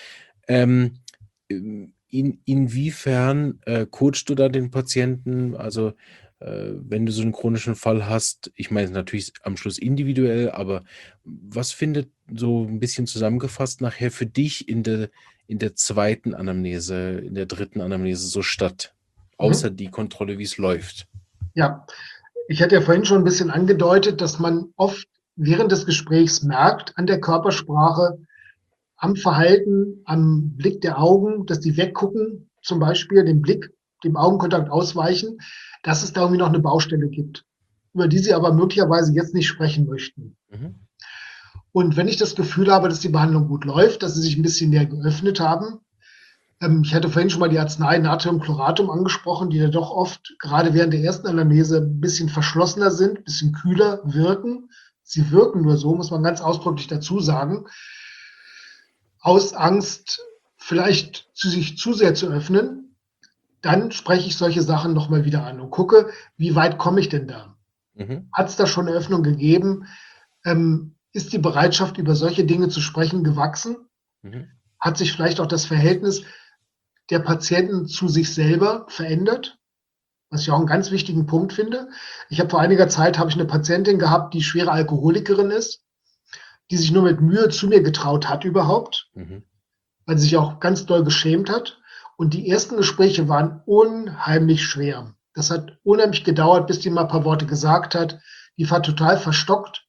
S1: Inwiefern coachst du da den Patienten? Also wenn du so einen chronischen Fall hast, ich meine natürlich am Schluss individuell, aber was findet so ein bisschen zusammengefasst nachher für dich in der 2. Anamnese, in der 3. Anamnese so statt? Außer die Kontrolle, wie es läuft.
S2: Ja, ich hatte ja vorhin schon ein bisschen angedeutet, dass man oft während des Gesprächs merkt an der Körpersprache, am Verhalten, am Blick der Augen, dass die weggucken, zum Beispiel den Blick, dem Augenkontakt ausweichen, dass es da irgendwie noch eine Baustelle gibt, über die sie aber möglicherweise jetzt nicht sprechen möchten. Und wenn ich das Gefühl habe, dass die Behandlung gut läuft, dass sie sich ein bisschen näher geöffnet haben, ich hatte vorhin schon mal die Arznei Natriumchloratum angesprochen, die ja doch oft, gerade während der ersten Anamnese, ein bisschen verschlossener sind, ein bisschen kühler wirken. Sie wirken nur so, muss man ganz ausdrücklich dazu sagen, aus Angst vielleicht sich zu sehr zu öffnen, dann spreche ich solche Sachen nochmal wieder an und gucke, wie weit komme ich denn da?
S1: Mhm.
S2: Hat es da schon eine Öffnung gegeben? Ist die Bereitschaft, über solche Dinge zu sprechen, gewachsen?
S1: Mhm.
S2: Hat sich vielleicht auch das Verhältnis der Patienten zu sich selber verändert? Was ich auch einen ganz wichtigen Punkt finde. Ich habe vor einiger Zeit habe ich eine Patientin gehabt, die schwere Alkoholikerin ist, die sich nur mit Mühe zu mir getraut hat überhaupt,
S1: Mhm.
S2: weil sie sich auch ganz doll geschämt hat. Und die ersten Gespräche waren unheimlich schwer. Das hat unheimlich gedauert, bis die mal ein paar Worte gesagt hat. Die war total verstockt.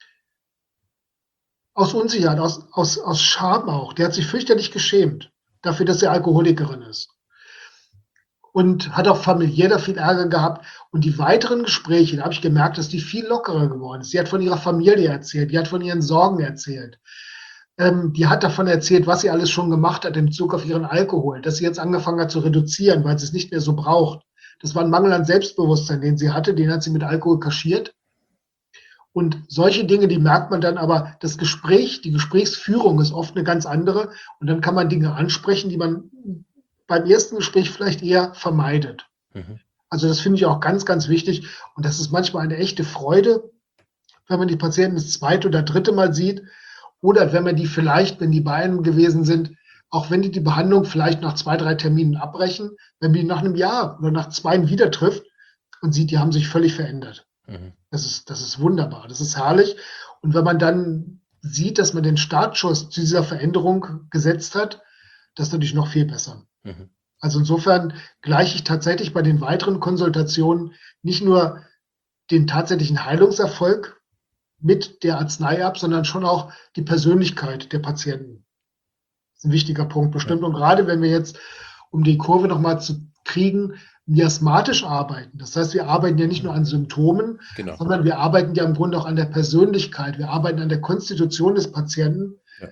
S2: Aus Unsicherheit, aus Scham auch. Die hat sich fürchterlich geschämt dafür, dass sie Alkoholikerin ist. Und hat auch familiär da viel Ärger gehabt. Und die weiteren Gespräche, da habe ich gemerkt, dass die viel lockerer geworden ist. Sie hat von ihrer Familie erzählt, die hat von ihren Sorgen erzählt. Die hat davon erzählt, was sie alles schon gemacht hat in Bezug auf ihren Alkohol, dass sie jetzt angefangen hat zu reduzieren, weil sie es nicht mehr so braucht. Das war ein Mangel an Selbstbewusstsein, den sie hatte, den hat sie mit Alkohol kaschiert. Und solche Dinge, die merkt man dann, aber das Gespräch, die Gesprächsführung ist oft eine ganz andere. Und dann kann man Dinge ansprechen, die man beim ersten Gespräch vielleicht eher vermeidet.
S1: Mhm.
S2: Also das finde ich auch ganz, ganz wichtig. Und das ist manchmal eine echte Freude, wenn man die Patienten das zweite oder dritte Mal sieht. Oder wenn man die vielleicht, wenn die bei einem gewesen sind, auch wenn die Behandlung vielleicht nach 2, 3 Terminen abbrechen, wenn man die nach einem Jahr oder nach 2 wieder trifft und sieht, die haben sich völlig verändert.
S1: Mhm.
S2: Das ist wunderbar, das ist herrlich. Und wenn man dann sieht, dass man den Startschuss zu dieser Veränderung gesetzt hat, das ist natürlich noch viel besser.
S1: Mhm.
S2: Also insofern gleiche ich tatsächlich bei den weiteren Konsultationen nicht nur den tatsächlichen Heilungserfolg mit der Arznei ab, sondern schon auch die Persönlichkeit der Patienten. Das ist ein wichtiger Punkt
S1: Ja.
S2: bestimmt. Und gerade wenn wir jetzt, um die Kurve nochmal zu kriegen, miasmatisch arbeiten. Das heißt, wir arbeiten ja nicht nur an Symptomen,
S1: Genau.
S2: sondern wir arbeiten ja im Grunde auch an der Persönlichkeit. Wir arbeiten an der Konstitution des Patienten.
S1: Ja.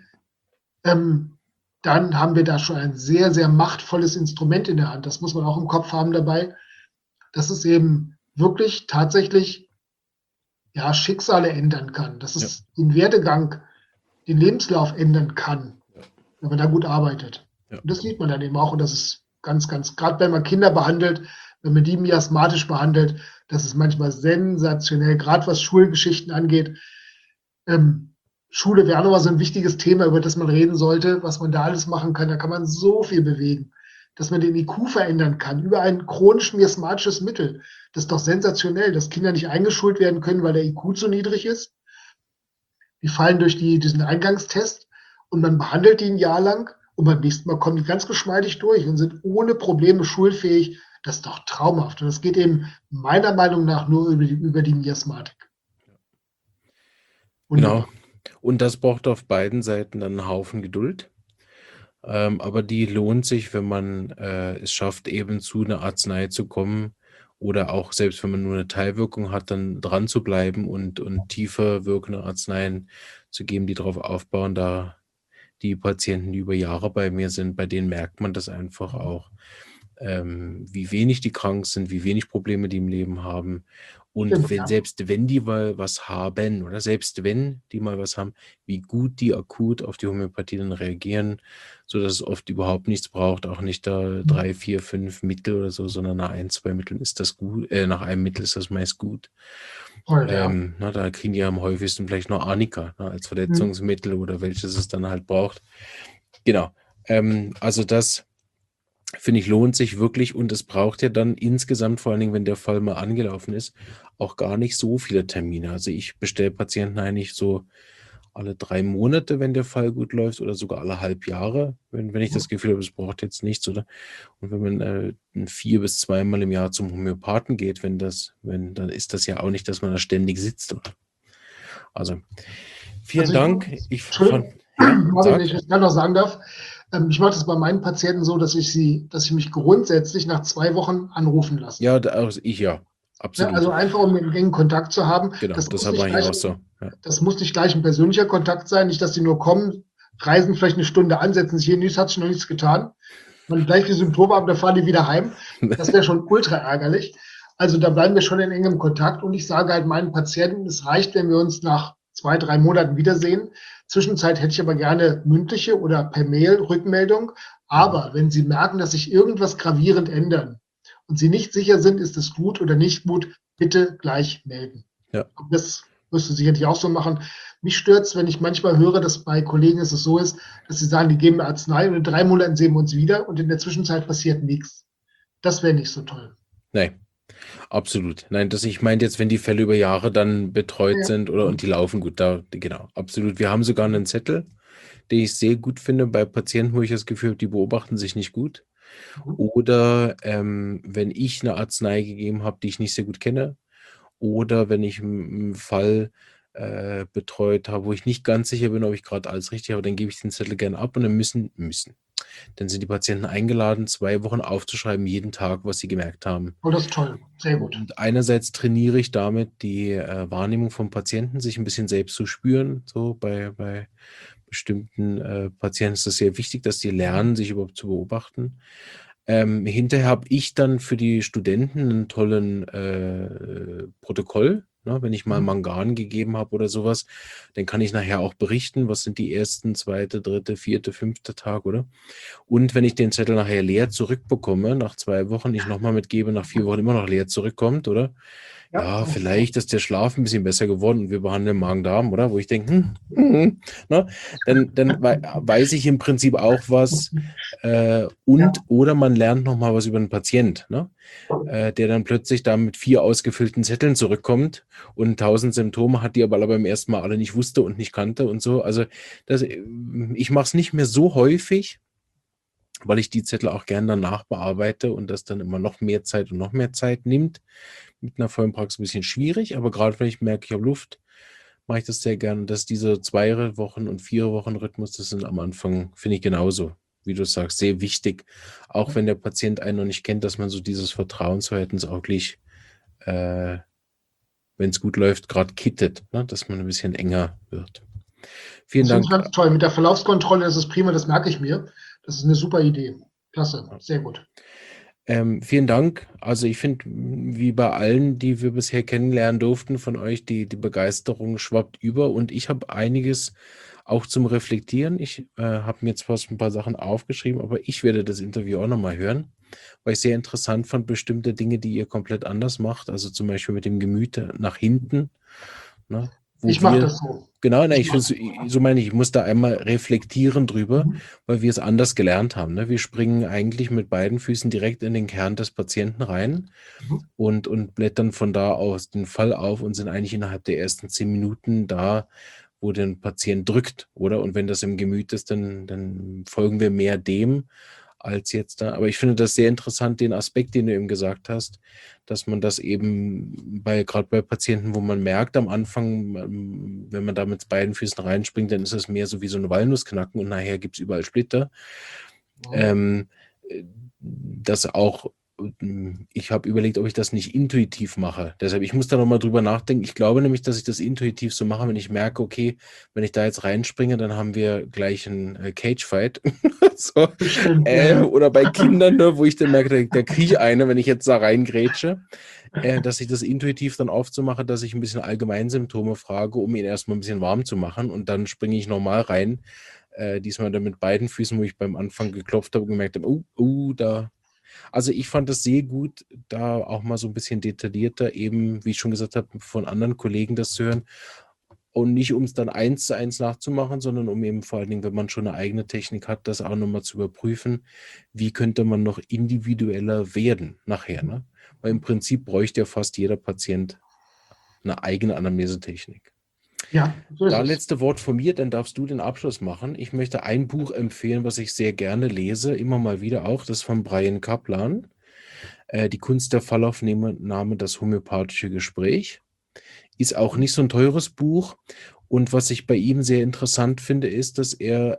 S2: Dann haben wir da schon ein sehr, sehr machtvolles Instrument in der Hand. Das muss man auch im Kopf haben dabei, dass es eben wirklich tatsächlich ja, Schicksale ändern kann, dass
S1: Ja.
S2: es den Werdegang, den Lebenslauf ändern kann,
S1: Ja.
S2: wenn man da gut arbeitet.
S1: Ja.
S2: Und das sieht man dann eben auch. Und das ist ganz, ganz, gerade wenn man Kinder behandelt, wenn man die miasmatisch behandelt, das ist manchmal sensationell, gerade was Schulgeschichten angeht. Schule wäre auch nochmal so ein wichtiges Thema, über das man reden sollte, was man da alles machen kann. Da kann man so viel bewegen, dass man den IQ verändern kann über ein chronisch miasmatisches Mittel. Das ist doch sensationell, dass Kinder nicht eingeschult werden können, weil der IQ zu niedrig ist. Die fallen durch diesen Eingangstest und man behandelt die ein Jahr lang und beim nächsten Mal kommen die ganz geschmeidig durch und sind ohne Probleme schulfähig. Das ist doch traumhaft. Und das geht eben meiner Meinung nach nur über die Miasmatik.
S1: Genau.
S2: Wunderbar.
S1: Und das braucht auf beiden Seiten dann einen Haufen Geduld. Aber die lohnt sich, wenn man es schafft, eben zu einer Arznei zu kommen oder auch selbst wenn man nur eine Teilwirkung hat, dann dran zu bleiben und tiefer wirkende Arzneien zu geben, die darauf aufbauen. Da die Patienten, die über Jahre bei mir sind, bei denen merkt man das einfach auch, wie wenig die krank sind, wie wenig Probleme die im Leben haben. Und
S2: Stimmt, ja.
S1: selbst wenn die mal was haben oder selbst wenn die mal was haben, wie gut die akut auf die Homöopathie dann reagieren, sodass es oft überhaupt nichts braucht, auch nicht da 3, 4, 5 Mittel oder so, sondern nach 1, 2 Mitteln ist das gut, nach einem Mittel ist das meist gut.
S2: Toll, ja.
S1: Da kriegen die am häufigsten vielleicht noch Arnika als Verletzungsmittel oder welches es dann halt braucht. Genau. Also das finde ich, lohnt sich wirklich und es braucht ja dann insgesamt, vor allen Dingen, wenn der Fall mal angelaufen ist, auch gar nicht so viele Termine. Also ich bestelle Patienten eigentlich so alle 3 Monate, wenn der Fall gut läuft, oder sogar alle halb Jahre, wenn ich das Gefühl habe, es braucht jetzt nichts, oder? Und wenn man 4 bis 2 Mal im Jahr zum Homöopathen geht, dann ist das ja auch nicht, dass man da ständig sitzt, oder? Also, vielen
S2: Also
S1: Dank.
S2: Entschuldigung,
S1: Ja,
S2: Marvin, wenn
S1: sag.
S2: ich das gerade noch sagen darf. Ich mache das bei meinen Patienten so, dass ich mich grundsätzlich nach 2 Wochen anrufen lasse.
S1: Ja, ja,
S2: Ja,
S1: absolut.
S2: also einfach, um einen engen Kontakt zu haben.
S1: Genau, das mache ich auch so. Ja.
S2: Das muss nicht gleich ein persönlicher Kontakt sein, nicht, dass die nur kommen, reisen vielleicht eine Stunde an, setzen sich hier, nichts hat sich noch nichts getan. Man gleich die Symptome ab, dann fahren die wieder heim. Das wäre schon ultra ärgerlich. Also da bleiben wir schon in engem Kontakt und ich sage halt meinen Patienten, es reicht, wenn wir uns nach 2, 3 Monaten wiedersehen. Zwischenzeit hätte ich aber gerne mündliche oder per Mail Rückmeldung.
S1: Mhm.
S2: Aber wenn Sie merken, dass sich irgendwas gravierend ändern und Sie nicht sicher sind, ist es gut oder nicht gut, bitte gleich melden.
S1: Ja.
S2: Das wirst du sicherlich auch so machen. Mich stört es, wenn ich manchmal höre, dass bei Kollegen es so ist, dass sie sagen, die geben mir Arznei und in 3 Monaten sehen wir uns wieder und in der Zwischenzeit passiert nichts. Das wäre nicht so toll.
S1: Nein, absolut. Nein, ich meine jetzt, wenn die Fälle über Jahre dann betreut
S2: Ja,
S1: sind oder und die laufen gut, da, genau, absolut. Wir haben sogar einen Zettel, den ich sehr gut finde bei Patienten, wo ich das Gefühl habe, die beobachten sich nicht gut. Oder wenn ich eine Arznei gegeben habe, die ich nicht sehr gut kenne, oder wenn ich einen Fall betreut habe, wo ich nicht ganz sicher bin, ob ich gerade alles richtig habe, dann gebe ich den Zettel gerne ab und dann dann sind die Patienten eingeladen, 2 Wochen aufzuschreiben, jeden Tag, was sie gemerkt haben.
S2: oh, das ist toll. Sehr gut.
S1: Und einerseits trainiere ich damit die Wahrnehmung vom Patienten, sich ein bisschen selbst zu spüren. So bei bestimmten Patienten ist es sehr wichtig, dass die lernen, sich überhaupt zu beobachten. Hinterher habe ich dann für die Studenten einen tollen Protokoll. Ne? Wenn ich mal Mangan gegeben habe oder sowas, dann kann ich nachher auch berichten, was sind die ersten, zweite, dritte, vierte, fünfte Tag, oder? Und wenn ich den Zettel nachher leer zurückbekomme, nach 2 Wochen, ich nochmal mitgebe, nach 4 Wochen immer noch leer zurückkommt, oder?
S2: Ja,
S1: Ja, vielleicht ist der Schlaf ein bisschen besser geworden und wir behandeln Magen-Darm, oder? Wo ich denke, ne? Dann weiß ich im Prinzip auch was
S2: ja,
S1: oder man lernt nochmal was über den Patient, ne? Der dann plötzlich da mit 4 ausgefüllten Zetteln zurückkommt und 1000 Symptome hat, die aber beim ersten Mal alle nicht wusste und nicht kannte und so. Also ich mache es nicht mehr so häufig, weil ich die Zettel auch gerne danach bearbeite und das dann immer noch mehr Zeit und noch mehr Zeit nimmt. Mit einer vollen Praxis ein bisschen schwierig, aber gerade wenn ich merke, ich habe Luft, mache ich das sehr gerne. Dass diese 2 Wochen und 4 Wochen Rhythmus, das sind am Anfang, finde ich genauso, wie du sagst, sehr wichtig. Auch wenn der Patient einen noch nicht kennt, dass man so dieses Vertrauensverhältnis auch gleich, wenn es gut läuft, gerade kittet, ne? Dass man ein bisschen enger wird. Vielen
S2: das finde ich
S1: Dank.
S2: ganz toll. Mit der Verlaufskontrolle, das ist prima, das merke ich mir. Das ist eine super Idee. Klasse, sehr gut.
S1: Vielen Dank. Also ich finde, wie bei allen, die wir bisher kennenlernen durften von euch, die Begeisterung schwappt über und ich habe einiges auch zum Reflektieren. Ich habe mir zwar ein paar Sachen aufgeschrieben, aber ich werde das Interview auch nochmal hören, weil ich sehr interessant fand, bestimmte Dinge, die ihr komplett anders macht. Also zum Beispiel mit dem Gemüt nach hinten, ne? Wo
S2: Ich mache
S1: wir,
S2: das so.
S1: genau, ne,
S2: Ich mache das
S1: so meine ich muss da einmal reflektieren drüber,
S2: so.
S1: weil wir es anders gelernt haben. Ne? Wir springen eigentlich mit beiden Füßen direkt in den Kern des Patienten rein und blättern von da aus den Fall auf und sind eigentlich innerhalb der ersten 10 Minuten da, wo der Patient drückt, oder? Und wenn das im Gemüt ist, dann folgen wir mehr dem als jetzt da. Aber ich finde das sehr interessant, den Aspekt, den du eben gesagt hast, dass man das eben gerade bei Patienten, wo man merkt am Anfang, wenn man da mit beiden Füßen reinspringt, dann ist es mehr so wie so ein Walnussknacken und nachher gibt es überall Splitter. Ähm, das auch, ich habe überlegt, ob ich das nicht intuitiv mache. Deshalb, ich muss da nochmal drüber nachdenken. Ich glaube nämlich, dass ich das intuitiv so mache, wenn ich merke, okay, wenn ich da jetzt reinspringe, dann haben wir gleich einen Cage-Fight. So,
S2: Bestimmt, ja, ja.
S1: oder bei Kindern, ne, wo ich dann merke, da kriege ich eine, wenn ich jetzt da reingrätsche, dass ich das intuitiv dann aufzumache, dass ich ein bisschen Allgemeinsymptome frage, um ihn erstmal ein bisschen warm zu machen und dann springe ich normal rein. Diesmal dann mit beiden Füßen, wo ich beim Anfang geklopft habe und gemerkt habe, da. Also ich fand das sehr gut, da auch mal so ein bisschen detaillierter, eben, wie ich schon gesagt habe, von anderen Kollegen das zu hören. Und nicht, um es dann 1:1 nachzumachen, sondern um eben vor allen Dingen, wenn man schon eine eigene Technik hat, das auch nochmal zu überprüfen, wie könnte man noch individueller werden nachher. Ne? Weil im Prinzip bräuchte ja fast jeder Patient eine eigene Anamnesetechnik.
S2: Ja, so ist
S1: Da
S2: es.
S1: letzte Wort von mir, dann darfst du den Abschluss machen. Ich möchte ein Buch empfehlen, was ich sehr gerne lese, immer mal wieder auch. Das ist von Brian Kaplan. Die Kunst der Fallaufnahme, das homöopathische Gespräch. Ist auch nicht so ein teures Buch. Und was ich bei ihm sehr interessant finde, ist, dass er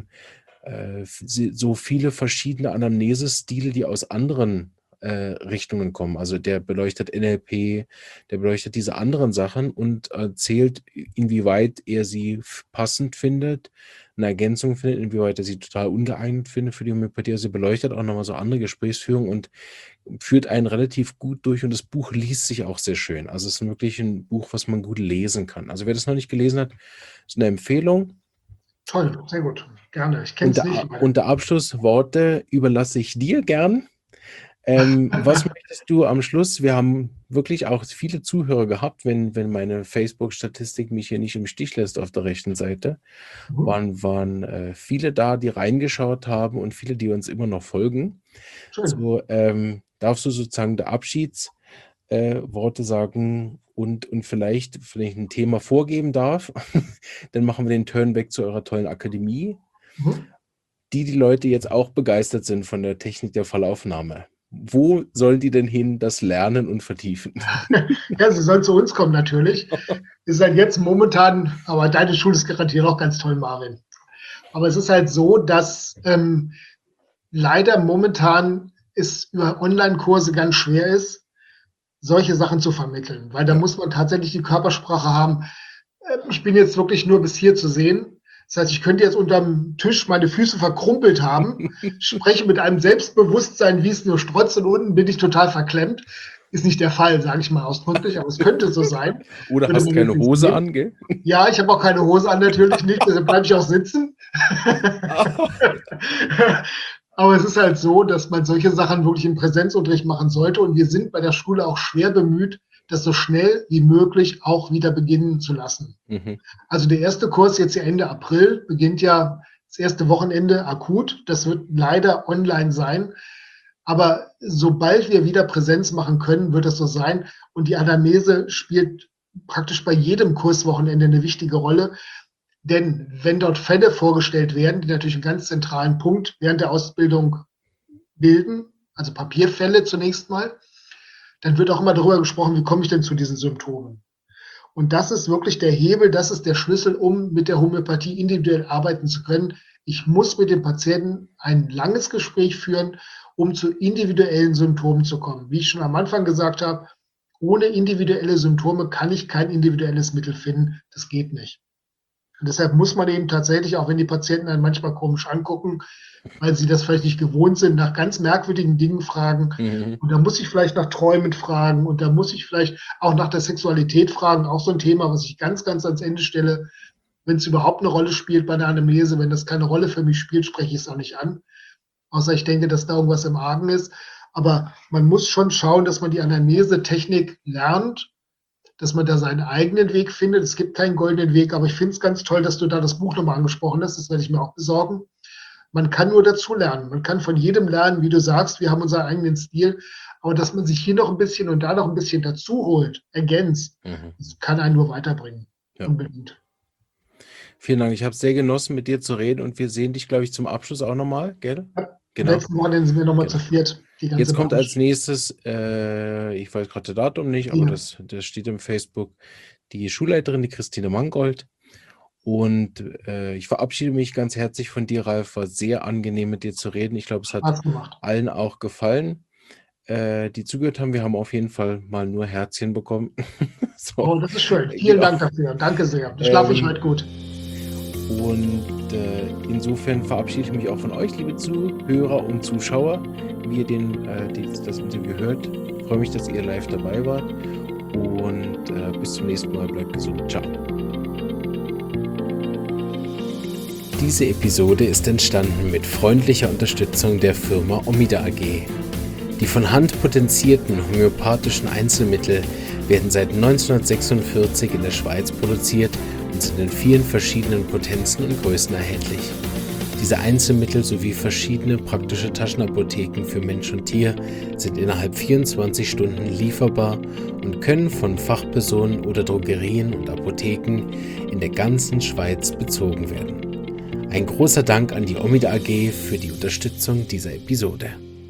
S1: so viele verschiedene Anamnesestile, die aus anderen Richtungen kommen. Also der beleuchtet NLP, der beleuchtet diese anderen Sachen und erzählt, inwieweit er sie passend findet, eine Ergänzung findet, inwieweit er sie total ungeeignet findet für die Homöopathie. Also sie beleuchtet auch nochmal so andere Gesprächsführungen und führt einen relativ gut durch, und das Buch liest sich auch sehr schön. Also es ist wirklich ein Buch, was man gut lesen kann. Also wer das noch nicht gelesen hat, ist eine Empfehlung.
S2: Toll, sehr gut. Gerne. Ich kenne es nicht.
S1: Unter Abschlussworte überlasse ich dir gern. Was möchtest du am Schluss? Wir haben wirklich auch viele Zuhörer gehabt, wenn meine Facebook-Statistik mich hier nicht im Stich lässt auf der rechten Seite. Waren viele da, die reingeschaut haben, und viele, die uns immer noch folgen.
S2: Schön.
S1: So, darfst du sozusagen der Abschiedsworte sagen und vielleicht ein Thema vorgeben darf, dann machen wir den Turn back zu eurer tollen Akademie, die Leute jetzt auch begeistert sind von der Technik der Fallaufnahme. Wo sollen die denn hin, das lernen und vertiefen?
S2: Ja, sie sollen zu uns kommen natürlich. Ist halt jetzt momentan, aber deine Schule ist garantiert auch ganz toll, Marvin. Aber es ist halt so, dass leider momentan es über Online-Kurse ganz schwer ist, solche Sachen zu vermitteln, weil da muss man tatsächlich die Körpersprache haben. Ich bin jetzt wirklich nur bis hier zu sehen. Das heißt, ich könnte jetzt unterm Tisch meine Füße verkrumpelt haben, spreche mit einem Selbstbewusstsein, wie es nur strotzt, und unten bin ich total verklemmt. Ist nicht der Fall, sage ich mal ausdrücklich, aber es könnte so sein.
S1: Oder hast du keine Hose an, gell?
S2: Ja, ich habe auch keine Hose an, natürlich nicht, deshalb bleibe ich auch sitzen. Aber es ist halt so, dass man solche Sachen wirklich im Präsenzunterricht machen sollte, und wir sind bei der Schule auch schwer bemüht, das so schnell wie möglich auch wieder beginnen zu lassen. Also der erste Kurs jetzt ja Ende April, beginnt ja das erste Wochenende akut. Das wird leider online sein. Aber sobald wir wieder Präsenz machen können, wird das so sein. Und die Anamnese spielt praktisch bei jedem Kurswochenende eine wichtige Rolle. Denn wenn dort Fälle vorgestellt werden, die natürlich einen ganz zentralen Punkt während der Ausbildung bilden, also Papierfälle zunächst mal, dann wird auch immer darüber gesprochen, wie komme ich denn zu diesen Symptomen. Und das ist wirklich der Hebel, das ist der Schlüssel, um mit der Homöopathie individuell arbeiten zu können. Ich muss mit dem Patienten ein langes Gespräch führen, um zu individuellen Symptomen zu kommen. Wie ich schon am Anfang gesagt habe, ohne individuelle Symptome kann ich kein individuelles Mittel finden. Das geht nicht. Und deshalb muss man eben tatsächlich, auch wenn die Patienten einen manchmal komisch angucken, weil sie das vielleicht nicht gewohnt sind, nach ganz merkwürdigen Dingen fragen. Und da muss ich vielleicht nach Träumen fragen, und da muss ich vielleicht auch nach der Sexualität fragen. Auch so ein Thema, was ich ganz, ganz ans Ende stelle, wenn es überhaupt eine Rolle spielt bei der Anamnese. Wenn das keine Rolle für mich spielt, spreche ich es auch nicht an. Außer ich denke, dass da irgendwas im Argen ist. Aber man muss schon schauen, dass man die Anamnese-Technik lernt, dass man da seinen eigenen Weg findet. Es gibt keinen goldenen Weg, aber ich finde es ganz toll, dass du da das Buch nochmal angesprochen hast. Das werde ich mir auch besorgen. Man kann nur dazu lernen. Man kann von jedem lernen, wie du sagst, wir haben unseren eigenen Stil. Aber dass man sich hier noch ein bisschen und da noch ein bisschen dazu holt, ergänzt, das kann einen nur weiterbringen.
S1: Ja.
S2: Unbedingt.
S1: Vielen Dank. Ich habe es sehr genossen, mit dir zu reden, und wir sehen dich, glaube ich, zum Abschluss auch nochmal, gell?
S2: Ja.
S1: Genau.
S2: Letzten Wochenende sind wir nochmal zu viert.
S1: Jetzt kommt als nächstes, ich weiß gerade das Datum nicht, aber das steht im Facebook, die Schulleiterin, die Christine Mangold. Und ich verabschiede mich ganz herzlich von dir, Ralf. War sehr angenehm, mit dir zu reden. Ich glaube, es hat allen auch gefallen, die zugehört haben. Wir haben auf jeden Fall mal nur Herzchen bekommen.
S2: So. Oh, das ist schön. Vielen Dank dafür. Danke sehr. Ich schlafe ich heute gut.
S1: Und insofern verabschiede ich mich auch von euch, liebe Zuhörer und Zuschauer, wie ihr das Interview hört. Ich freue mich, dass ihr live dabei wart. Und bis zum nächsten Mal. Bleibt gesund. Ciao. Diese Episode ist entstanden mit freundlicher Unterstützung der Firma Omida AG. Die von Hand potenzierten homöopathischen Einzelmittel werden seit 1946 in der Schweiz produziert und sind in vielen verschiedenen Potenzen und Größen erhältlich. Diese Einzelmittel sowie verschiedene praktische Taschenapotheken für Mensch und Tier sind innerhalb 24 Stunden lieferbar und können von Fachpersonen oder Drogerien und Apotheken in der ganzen Schweiz bezogen werden. Ein großer Dank an die Omida AG für die Unterstützung dieser Episode.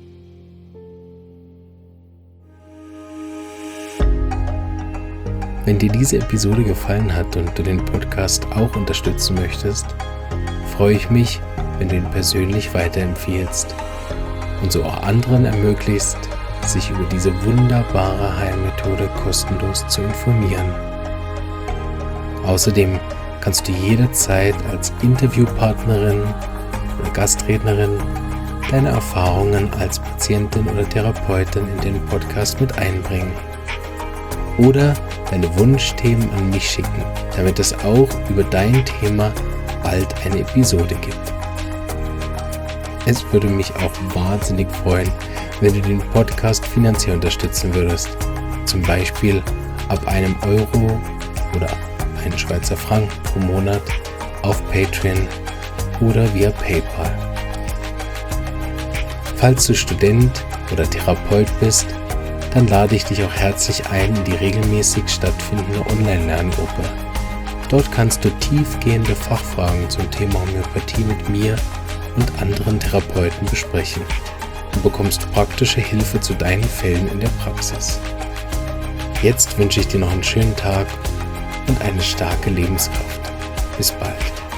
S1: Wenn dir diese Episode gefallen hat und du den Podcast auch unterstützen möchtest, freue ich mich, wenn du ihn persönlich weiterempfiehlst und so auch anderen ermöglicht, sich über diese wunderbare Heilmethode kostenlos zu informieren. Außerdem kannst du jederzeit als Interviewpartnerin oder Gastrednerin deine Erfahrungen als Patientin oder Therapeutin in den Podcast mit einbringen. Oder deine Wunschthemen an mich schicken, damit es auch über dein Thema bald eine Episode gibt. Es würde mich auch wahnsinnig freuen, wenn du den Podcast finanziell unterstützen würdest. Zum Beispiel ab einem Euro oder einen Schweizer Franken pro Monat auf Patreon oder via PayPal. Falls du Student oder Therapeut bist, dann lade ich dich auch herzlich ein in die regelmäßig stattfindende Online-Lerngruppe. Dort kannst du tiefgehende Fachfragen zum Thema Homöopathie mit mir und anderen Therapeuten besprechen und bekommst praktische Hilfe zu deinen Fällen in der Praxis. Jetzt wünsche ich dir noch einen schönen Tag und eine starke Lebenskraft. Bis bald.